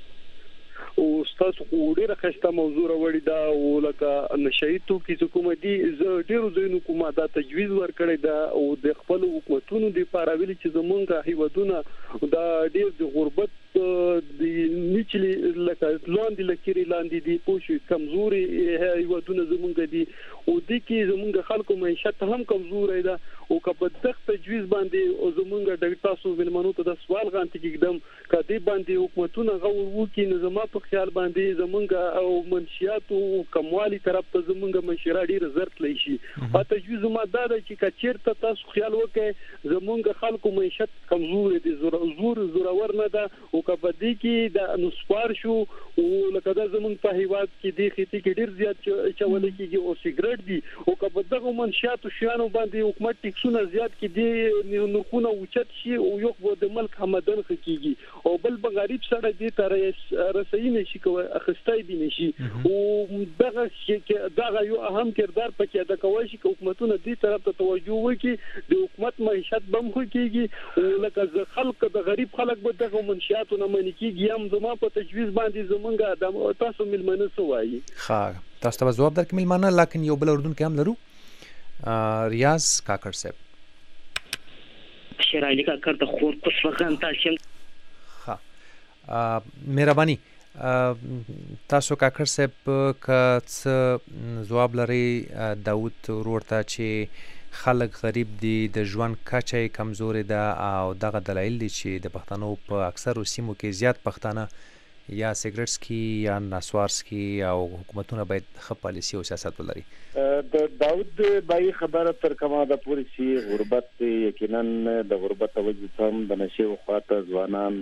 او تاسو ډیره خسته موضوع راوړی دا او لکه نشئی توکي حکومتي ډیرو ځینو کومه دا تجویز ورکړی دا او د خپل حکومتونو د لپاره ویل چې زمونږه هیوادونه دا ډیر د غربت د نیچلي لکه لاندې لکيري لاندې دي پوښي کمزوري هیوادونه زمونږ دي او د کې زمونږ خلکو معیشت هم کمزوري ده او کله دغه تجویز باندې او زمونږ د تاسو ولمنو ته د سوال غانټ کېږم کدی باندې حکومتونه غوړ وکي نظام په خیال باندې زمونږ او منشيات او کموالي طرف ته زمونږ منشره ډیر زرت لشي په تجویز ماده ده چې کچیرته تاسو خیال وکړئ زمونږ خلکو معیشت کمزوري دي زور زور زورور نه ده او کله دې کې د نسوار شو او لکه دا زمونږ په هیواد کې د خېتي کې ډیر زیات چول کېږي او سیګریټ دي او کله دغه منشيات شیانو باندې حکومت ټیکسونه زیات کې دي نرخونه اوچت شي او یو د ملک همدن خکېږي او بل به غریب سره دې تر رسېي نشي کوي اخستای دي نشي او دغه چې دغه یو اهم کردار پکې ادا کوي چې حکومتونه دې طرف ته توجه وکړي د حکومت معیشت بم خکېږي او لکه خلک د غریب خلک به دغه منشياتونه منې کېږي هم زما په تجویز باندې زمونږ د تاسو ملمنه سوایي ښه تاسو ته جواب درکې ملمنه لکن یو بل اردن کې هم لرو ریاض کاکړ صاحب شرایلی کاکړ د خور کوس وخت تاسو ها مهرباني تاسو کاکړ صاحب که جواب لري داوود ورته چې خلک غریب دي د ژوند کچه کمزوري ده او دغه دلایل دي چې د پښتنو په اکثرو سیمو کې زیات پښتانه یا سیګریټس کی یا نسوارس کی او حکومتونه باید ښه پالیسي او سیاست ولري د داود بای خبره تر کومه د پوری سی غربت یقینا د غربت وجه هم د نشي وخاطه ځوانان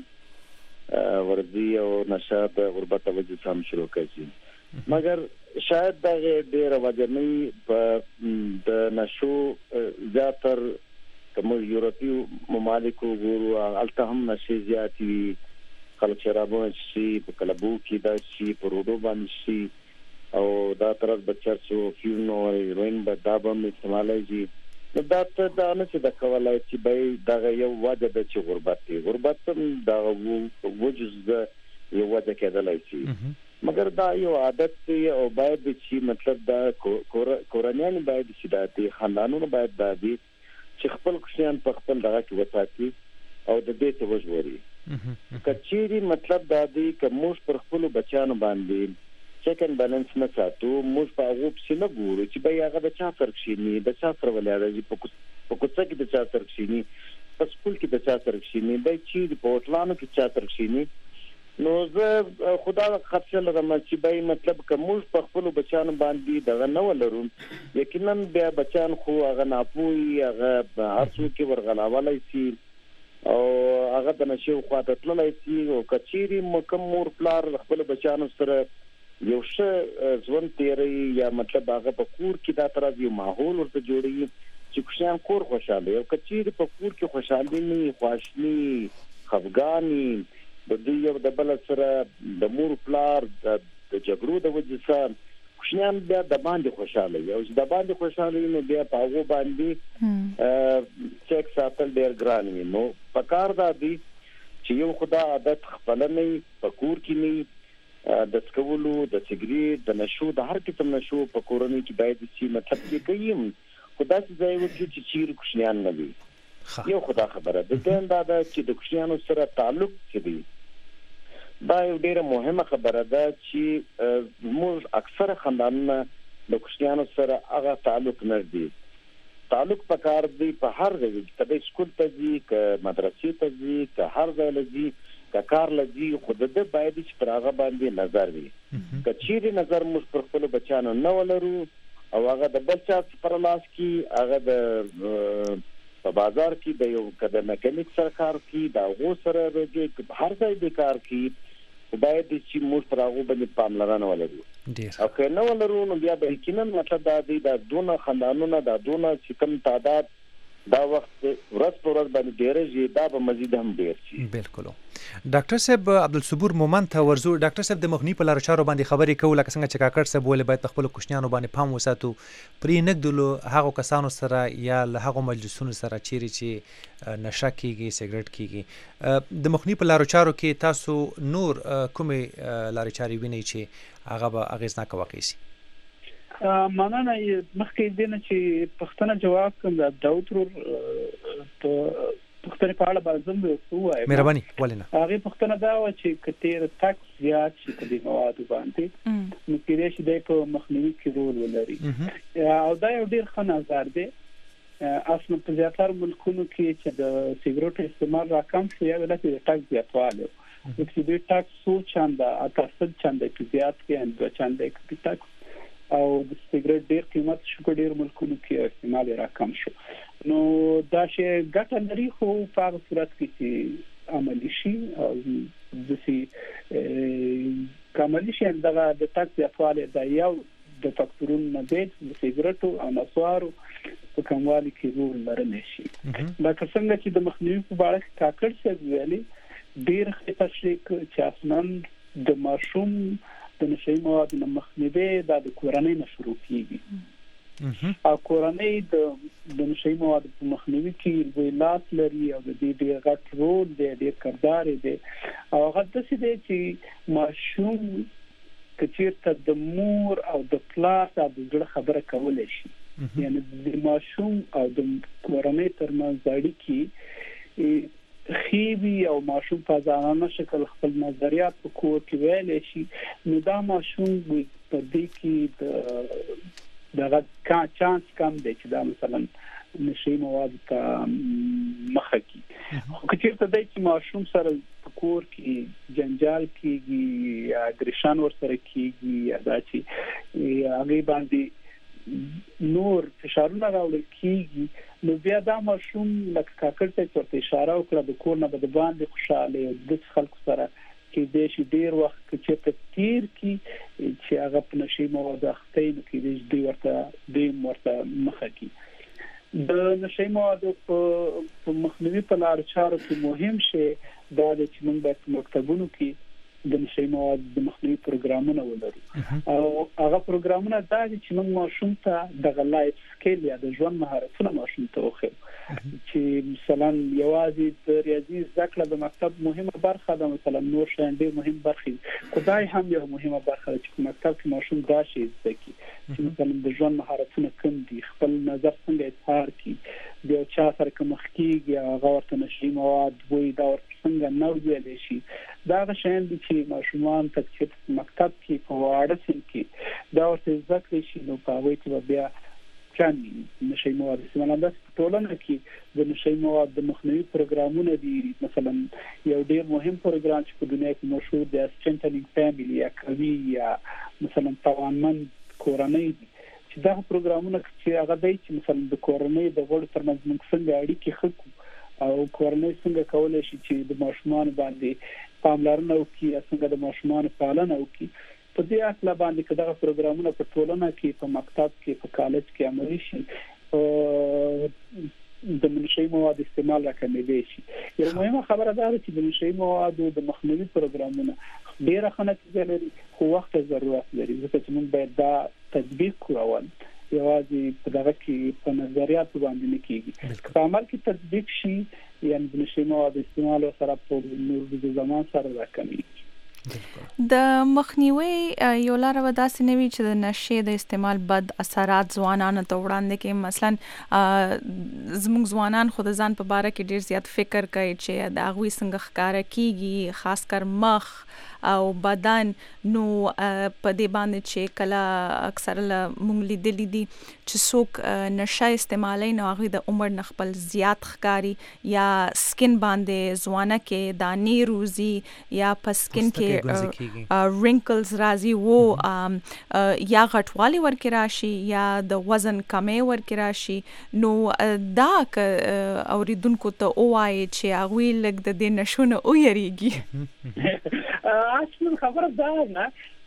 ورزي او نشه د غربت وجه هم شروع کړي مګر شاید د ډېر وجنې په د نشو زیاتر کوم یورپي ممالکو ګورو التهم نشي زیاتی خلک شرابونه شي په کلبو کې دا شي په روډو باندې شي او دا طرف بچر شو فیونو هیروین به دا به استعمالای شي دا ته دا نه څه د کولای چې به دا یو وجه د چې غربت دی غربت دا وجه یو وجه کېدلای شي مګر دا یو عادت دی او باید چې مطلب دا کورنیان باید چې د خاندانونو باید دا دي چې خپل کوشان په خپل دغه کې وساتي او د دې ته وژوري کچيري مطلب دا دی چې موږ پر خپل بچانو باندې چیک ان بیلانس نه ساتو موږ په هغه څه نه ګورو چې به هغه د چا فرق شي نه د چا سره ولادي په کوڅه کې د چا فرق شي نه په سکول کې د چا فرق شي نه د چی په هوټلانو کې چا فرق شي نه نو زه خدا خپل لرم چې به مطلب چې موږ په خپل بچانو باندې دغه نه ولرو یقینا بیا بچان خو هغه ناپوي هغه هر څو کې ورغلاوالای شي او هغه د نشو خواته تللی شي او کچيري مکم مور پلار خپل بچانو سره یو څه ځوان تیری یا مطلب هغه په کور کې دا تر یو ماحول ورته جوړي چې کوشان کور خوشاله او کچيري په کور کې خوشاله نه خواشني خفګانی د دې یو د بل سره د مور پلار د جګړو د وجې سره کوشنیان بیا د باندې خوشاله یو چې د باندې خوشاله نو بیا په هغه باندې چیک ساتل ډیر ګران وي نو پکار دا دی چې یو خدا عادت خپل نه په کور کې نه د سکولو د سیګریټ د نشو د هر قسم نشو په کورونو کې باید چې مطلب کې کوي خدا چې ځای وکړي چې چیر کوشنیان نه وي یو خدا خبره د دې دا چې د کوشنیانو سره تعلق څه دی دا یو ډیره مهمه خبره ده چې موږ اکثره خاندانونه د کوشنیانو سره هغه تعلق نه دی تعلق پکار دی په هر ځای کې کله سکول ته ځي ک مدرسې ته ځي ک هر ځای لږي ک کار لږي خود د باید چې پر هغه باندې نظر وي ک چیرې نظر موږ پر خپل بچانو نه ولرو او هغه د بچا پر لاس کې هغه د په بازار کې د یو کده میکانیک سره کار کوي دا غو سره د هر ځای د کار کوي باید چې موږ پر هغه باندې پاملرنه ولرو او که نه ولرو نو بیا به یقینا مطلب دا دی دا دونه خاندانونه دا دونه چې کم تعداد دا وخت ورځ پر ورځ باندې ډیرېږي دا به مزید هم ډیر شي بالکل ډاکټر صاحب عبدالصبور مومن ته ورزو ډاکټر صاحب د مخنی په لارو چارو باندې خبرې کوي لکه څنګه چې کاکړ صاحب ولې باید خپل کوشنیانو باندې پام وساتو پرې نګدلو هغه کسانو سره یا له هغه مجلسونو سره چیرې چې نشه کیږي سیګریټ کیږي د مخنی په لارو چارو کې تاسو نور کومې لارې چارې وینئ چې هغه به اغیزناک واقع شي مننه مخکې دې نه چې پښتنه جواب کوم دا داود ور په پښتنې په اړه به زم یو وایم مهرباني ولنه هغه پښتنه دا و چې کتیر ټاکس زیات شي په دې موادو باندې نو کېدای شي د په مخنیوي کې رول ولري او دا یو ډیر ښه نظر دی اصلا په زیاتره ملکونو کې چې د سیګریټ استعمال راکم شو یا د ټاکس زیاتوالی د سیګریټ ټاکس څو چنده اته چنده کې زیات کې ان دوه چنده کې ټاکس او د سیګریټ ډیر قیمت شو په ډیر ملکونو کې استعمال راکم شو نو دا چې ګټه لري خو په هغه صورت کې چې عملي شي او د سي کمالي شي دغه د ټاکس زیاتوالی دا یو د فاکتورونو نه دی د سیګریټو او نسوارو په کموالي کې رول لرلی شي دا څنګه چې د مخنیوي په اړه کې کاکړ څه ویلي ډیر ښه تشریح چې اصلا د ماشوم د نشي موادو نه مخنیوي د کورنۍ نه شروع کیږي او کورنۍ د د نشي موادو په مخنیوي کې ویلات لري او د دې ډیر غټ رول دی د کردار دی او هغه د څه دی چې ماشوم کچیرته د مور او د پلار د زړه خبره کولای شي یعنی د ماشوم او د کورنۍ ترمنځ اړیکې خېبي او ماشوم په ځانانه شکل خپل نظریات په کور کې ویل شي نو دا ماشوم په دې کې د دغه چانس کم دی چې دا مثلا نشي مواد ته مخه کی خو کچېرته دی چې ماشوم سره په کور کې جنجال کیږي یا اګریشن ورسره کیږي یا دا چې هغه باندې نور فشارونه راوړل کیږي نو بیا دا ماشوم لکه کاکړ ته ورته اشاره وکړه د کور نه به د باندې خوشاله او د خلکو سره کې د شي ډیر وخت چې په تیر کې چې هغه په نشي مواد اخته کې د دې ورته د مرته مخه کی د نشي مواد په مخنیوي په لار چارو کې مهم شي دا چې موږ په مکتبونو کې د نشي مواد د مخنیوي پروګرامونه ولرو او هغه پروګرامونه دا چې موږ ماشوم ته د لایف سکیل یا د ژوند مهارتونه ماشوم ته وښیو چې مثلا یوازې د ریاضي زده کړه د مکتب مهمه برخه ده مثلا نور شیان ډېر مهم برخې خدای هم یو مهمه برخه ده چې په مکتب کې ماشوم دا شی زده کړي چې مثلا د ژوند مهارتونه کوم دي خپل نظر څنګه اظهار کړي د چا سره کوم خکېږي هغه ورته نشي مواد وایي دا ورته څنګه نو ویل شي دا شیان دي چې ماشومان ته چې مکتب کې په واړه سن کې دا ورته ذکر شي نو په وایي چې بیا څنګه نشي مواد استعمال د ټولنه کې د نشي مواد د مخنیوي پروګرامونه دي مثلا یو ډیر مهم پروګرام چې په دنیا کې مشهور دی اسټنټنینګ فیملی یا کوي یا مثلا توانمن کورنۍ چې دا پروګرامونه چې هغه دی چې مثلا د کورنۍ د غړو ترمنځ موږ څنګه اړیکې خو او کورنۍ څنګه کولای شي چې د ماشومان باندې پاملرنه وکړي څنګه د ماشومان پالنه وکړي په دې اصل باندې چې دا پروګرامونه په ټولنه کې په مکتب کې په کالج کې عملي شي د منشي مواد استعمال راکمېدي شي یو مهمه خبره ده چې د منشي مواد د مخنیوي پروګرامونه ډېر خنته لري خو وخت ضرورت لري ځکه چې موږ باید دا تطبیق کړو یوازې په دغه کې په نظریات باندې نه کیږي په عمل کې تطبیق شي یعنی د منشي مواد استعمال سره په نور د زمان سره راکمېږي د مخنیوي یو لار و داسې نوي چې د نشې د استعمال بد اثرات ځوانانو ته وړاندې کې مثلا زموږ ځوانان خود ځان په باره کې ډیر زیات فکر کوي چې د هغوی څنګه ښکارا کیږي خاص کر مخ او بدن نو په دې باندې چې کله اکثر له مونږ لیدلې دي چې څوک نشه استعمالي نو هغه د عمر نه خپل زیات ښکاری یا سکن باندې ځوانه کې دانې روزي یا په سکن کې رینکلز راځي وو یا غټوالي ورکې راشي یا د وزن کمې ورکې راشي نو دا اوریدونکو ته اوایي چې هغه لګ د دې نشونه او یریږي اصلا خبره ده نه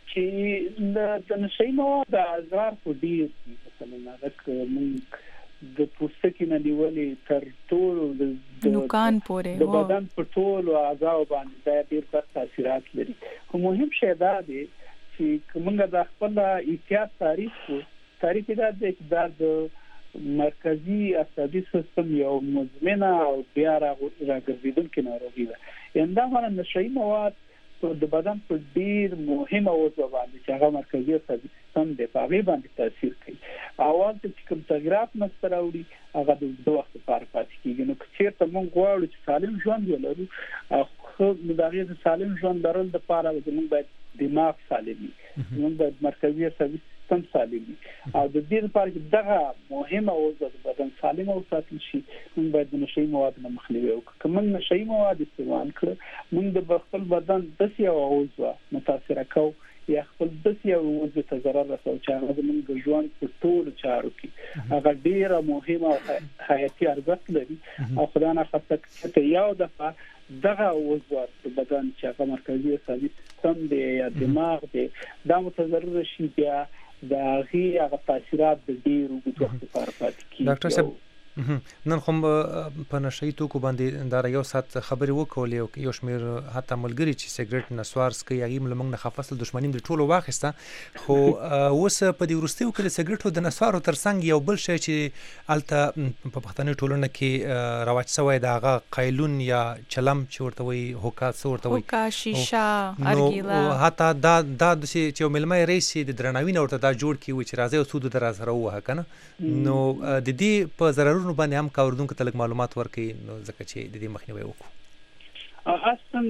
چې د نشي مواد ازرار په دې مثلا هغه موږ د پوستکي نه نیولې تر ټولو د نوکان پورې د بدن په ټولو اعضاء باندې ډېر بد تاثیرات لري خو مهم شی دا دی چې موږ د خپل احتیاط تعریف کو تعریف دا دی چې دا د مرکزی عصبي سیستم یو مزمنه او بیا راګرځیدونکې ناروغي ده یعنی دا باندې نشي مواد د بدن په ډیر مهمه عضو باندې چې هغه مرکزی عصبي سیستم د پاغي باندې تاثیر کوي اول چې کوم تغیرات مسته راوړي هغه د دوه وخت لپاره پاتې کیږي. نو چیرته موږ غواړو چې سالم ژوند ولرو، خو د هغې سالم ژوند لرلو لپاره موږ باید دماغ سالم وي، موږ باید مرکزي عصبي سیستم سالم وي، او د دې لپاره چې دغه مهمه عضو د بدن سالم وساتل شي موږ باید د نشهیي موادو نه مخنیوي وکړو. که موږ نشهیي مواد استعمال کړو موږ د خپل بدن داسې یو عضو متاثره کوو یا خپل داسې یو عضو ته ضرر رسوو چې هغه زموږ د ژوند په ټولو چارو کې هغه ډېره مهمه او حیاتي ارزښت لري، او خدای نخواسته چې یو دفعه دغه عضو د بدن چې هغه مرکزي عصبي سیستم دی یا دماغ دی دا متضرر شي، بیا د هغې هغه تاثیرات د ډېر اوږد وخت لپاره پاتې کېږي. ډاکټر صاحب نن خو په نشهیي توکو باندې دا یو ساعت خبرې وکولې، یو شمېر حتی ملګري چې سګرټ نسوار څکوي هغې م له موږ نه خفه سول، دښمني م د ټولو واخیسته. خو اوس په دې وروستیو کې د سګرټو د نسوارو تر څنګ یو بل شی چې هلته په پښتني ټولنه کې رواج شوی د هغه قیلون یا چلم چې ورته وایي هوکا څه ورته وایي هوکا شیشه ارګیله، حتی دا دا چې یو مېلمه یې رئیس د درناوي نه ورته دا جوړ کړي وي چې راځئ او سود در سره ووهه که نه. نو د دې په ضررونو باندې هم کاوردونکو ته لږ معلومات ورکړي نو ځکه چې د دې مخنیوی وکړو.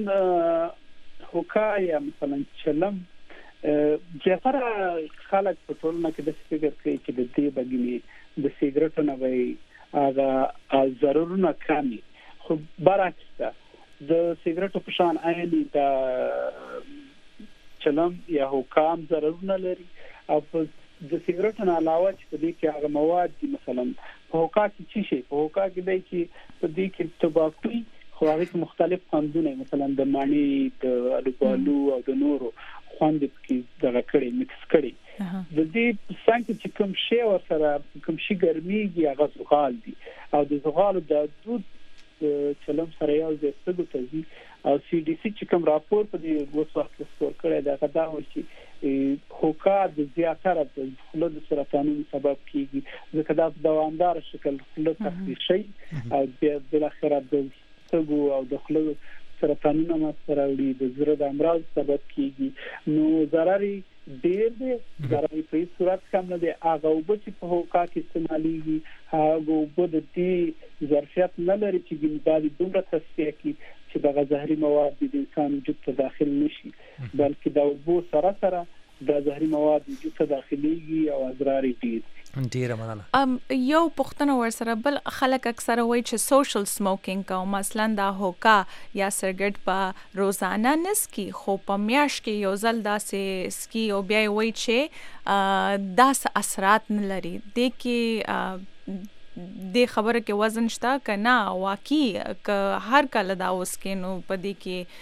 اصلا هوکا یا مثلا چلم زیاتره خلک په ټولنه کې داسې فکر کوي چې د دې بګینې د سګرټو نه به هغه ضررونه کم وي، خو برعکس ده، د سګرټو په شان عیني د چلم یا هوکا هم ضررونه لري، او په د سګرټو نه علاوه چې په دې کې هغه مواد دي مثلا په هوکا کې څه شي، په هوکا کې دی چې په دې کې تمباکو خو هغې کې مختلف خوندونه مثلا د مڼې د الوبالو او د نورو خوند پکې دغه کړي مکس کړي، د دې څنګه چې کوم شی ورسره کوم شي ګرمیږي هغه زغال دي، او د زغالو د دود چلم سره یو ځای سږو ته ځي، او سی ډي سی چې کوم راپور په دې اوس وخت کې سپور کړی دی هغه دا وایي چې هوکا د زیاتره د خوله د سرطانونو سبب کیږي، ځکه دا په دوامداره شکل خوله تخلیق شي او بیا بالاخره د سږو او د خوله سرطانونه منځته راوړي، د زړه د امراض سبب کیږي. نو ضرر ډېر دی، ضرر په هیڅ صورت کم نه دی. هغه اوبه چې په هوکا کې استعمالیږي هغه اوبه د دې ظرفیت نه لري چې باید دومره تصفیه کړي چې دغه زهري مواد د انسان وجود ته داخل نشي، بلکې د اوبو سره سره د زهري مواد وجود ته داخليږي او اضرار ډېر. ډیره مننه. ام یو پښتنه ورسره بل خلک اکثره وایي چې سوشل سموکینګ کو مثلا دا هوکا یا سګرټ په روزانه نسکی، خو په میاشت کې یو ځل داسې سکی او بیا وایي چې داسې اثرات نه لري. د کې د خبره کې وزن شته که نه واقعي که هر کله دا اوس کې نو په دې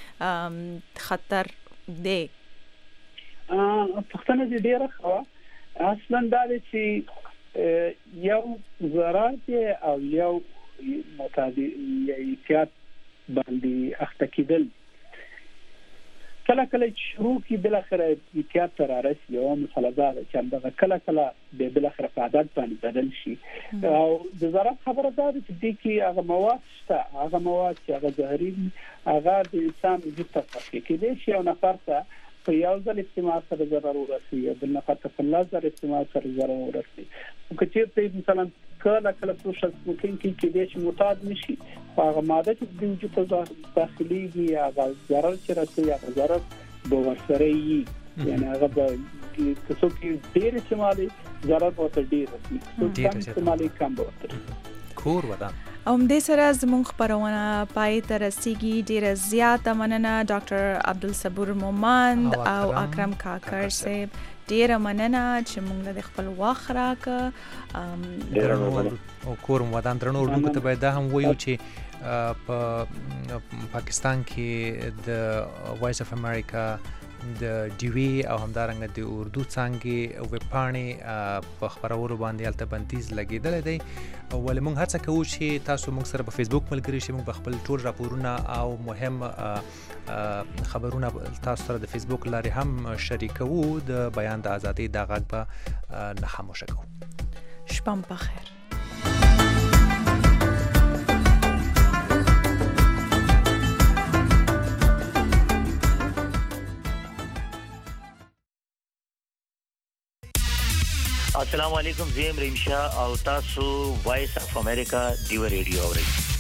کې خطر دی؟ پښتنه دې ډیره ښه اصلا دا دی چې یو ضرر دی او یو متعدی احتیاط باندې اخته کېدل. کله کله شروع کې بالاخره احتیاط ته رارسي، یو مسله دا ده چې همدغه کله کله به بالاخره په عادت باندې بدل شي، او د ضرر خبره دا ده چې دې کې هغه مواد شته، هغه مواد چې هغه زهري هغه د انسان وجود ته تخلیق کېدای شي، او نفر ته په یو ځل استعمال سره ضرر ورسي یا بل نفر ته په لس ځل استعمال سره ضرر ورسي. خو که چېرته مثلا کله کله سوشل سموکینګ کې کېدای شي معتاد نشي، خو هغه ماده چې د وجود ته داخليږي هغه ضرر چې رسي هغه ضرر به ورسره وي، یعنې هغه به که څوک ډېر استعمالي ضرر به ورته ډېر رسي، څوک کم استعمالي کم به ورته رسي. کور ودان او همدې سره زموږ خپرونه پای ته رسیږي. ډیره زیاته مننه ډاکټر عبدالصبور مومند او اکرم کاکړ صاحب، ډیره مننه چې موږ له خپل وخت راکړه او کور ودان. درنو اردوونکو ته باید دا هم وایو چې په پاکستان کې د وایس اف امریکا د ډیوی او همدارنګه د اردو څانګې ویب پاڼې په خپرولو باندې هلته بندیز لګېدلی دی، ولې موږ هڅه کوو چې تاسو موږ سره په فیسبوک ملګري شئ، موږ به خپل ټول راپورونه او مهم خبرونه تاسو سره د فیسبوک لارې هم شریکوو. د بیان د ازادۍ دا غږ به نه خاموشه کوو. شپه مو بخیر. السلام علیکم زیم ریم شاه او تاسو وایس اف امریکا دیو ریډیو اورئ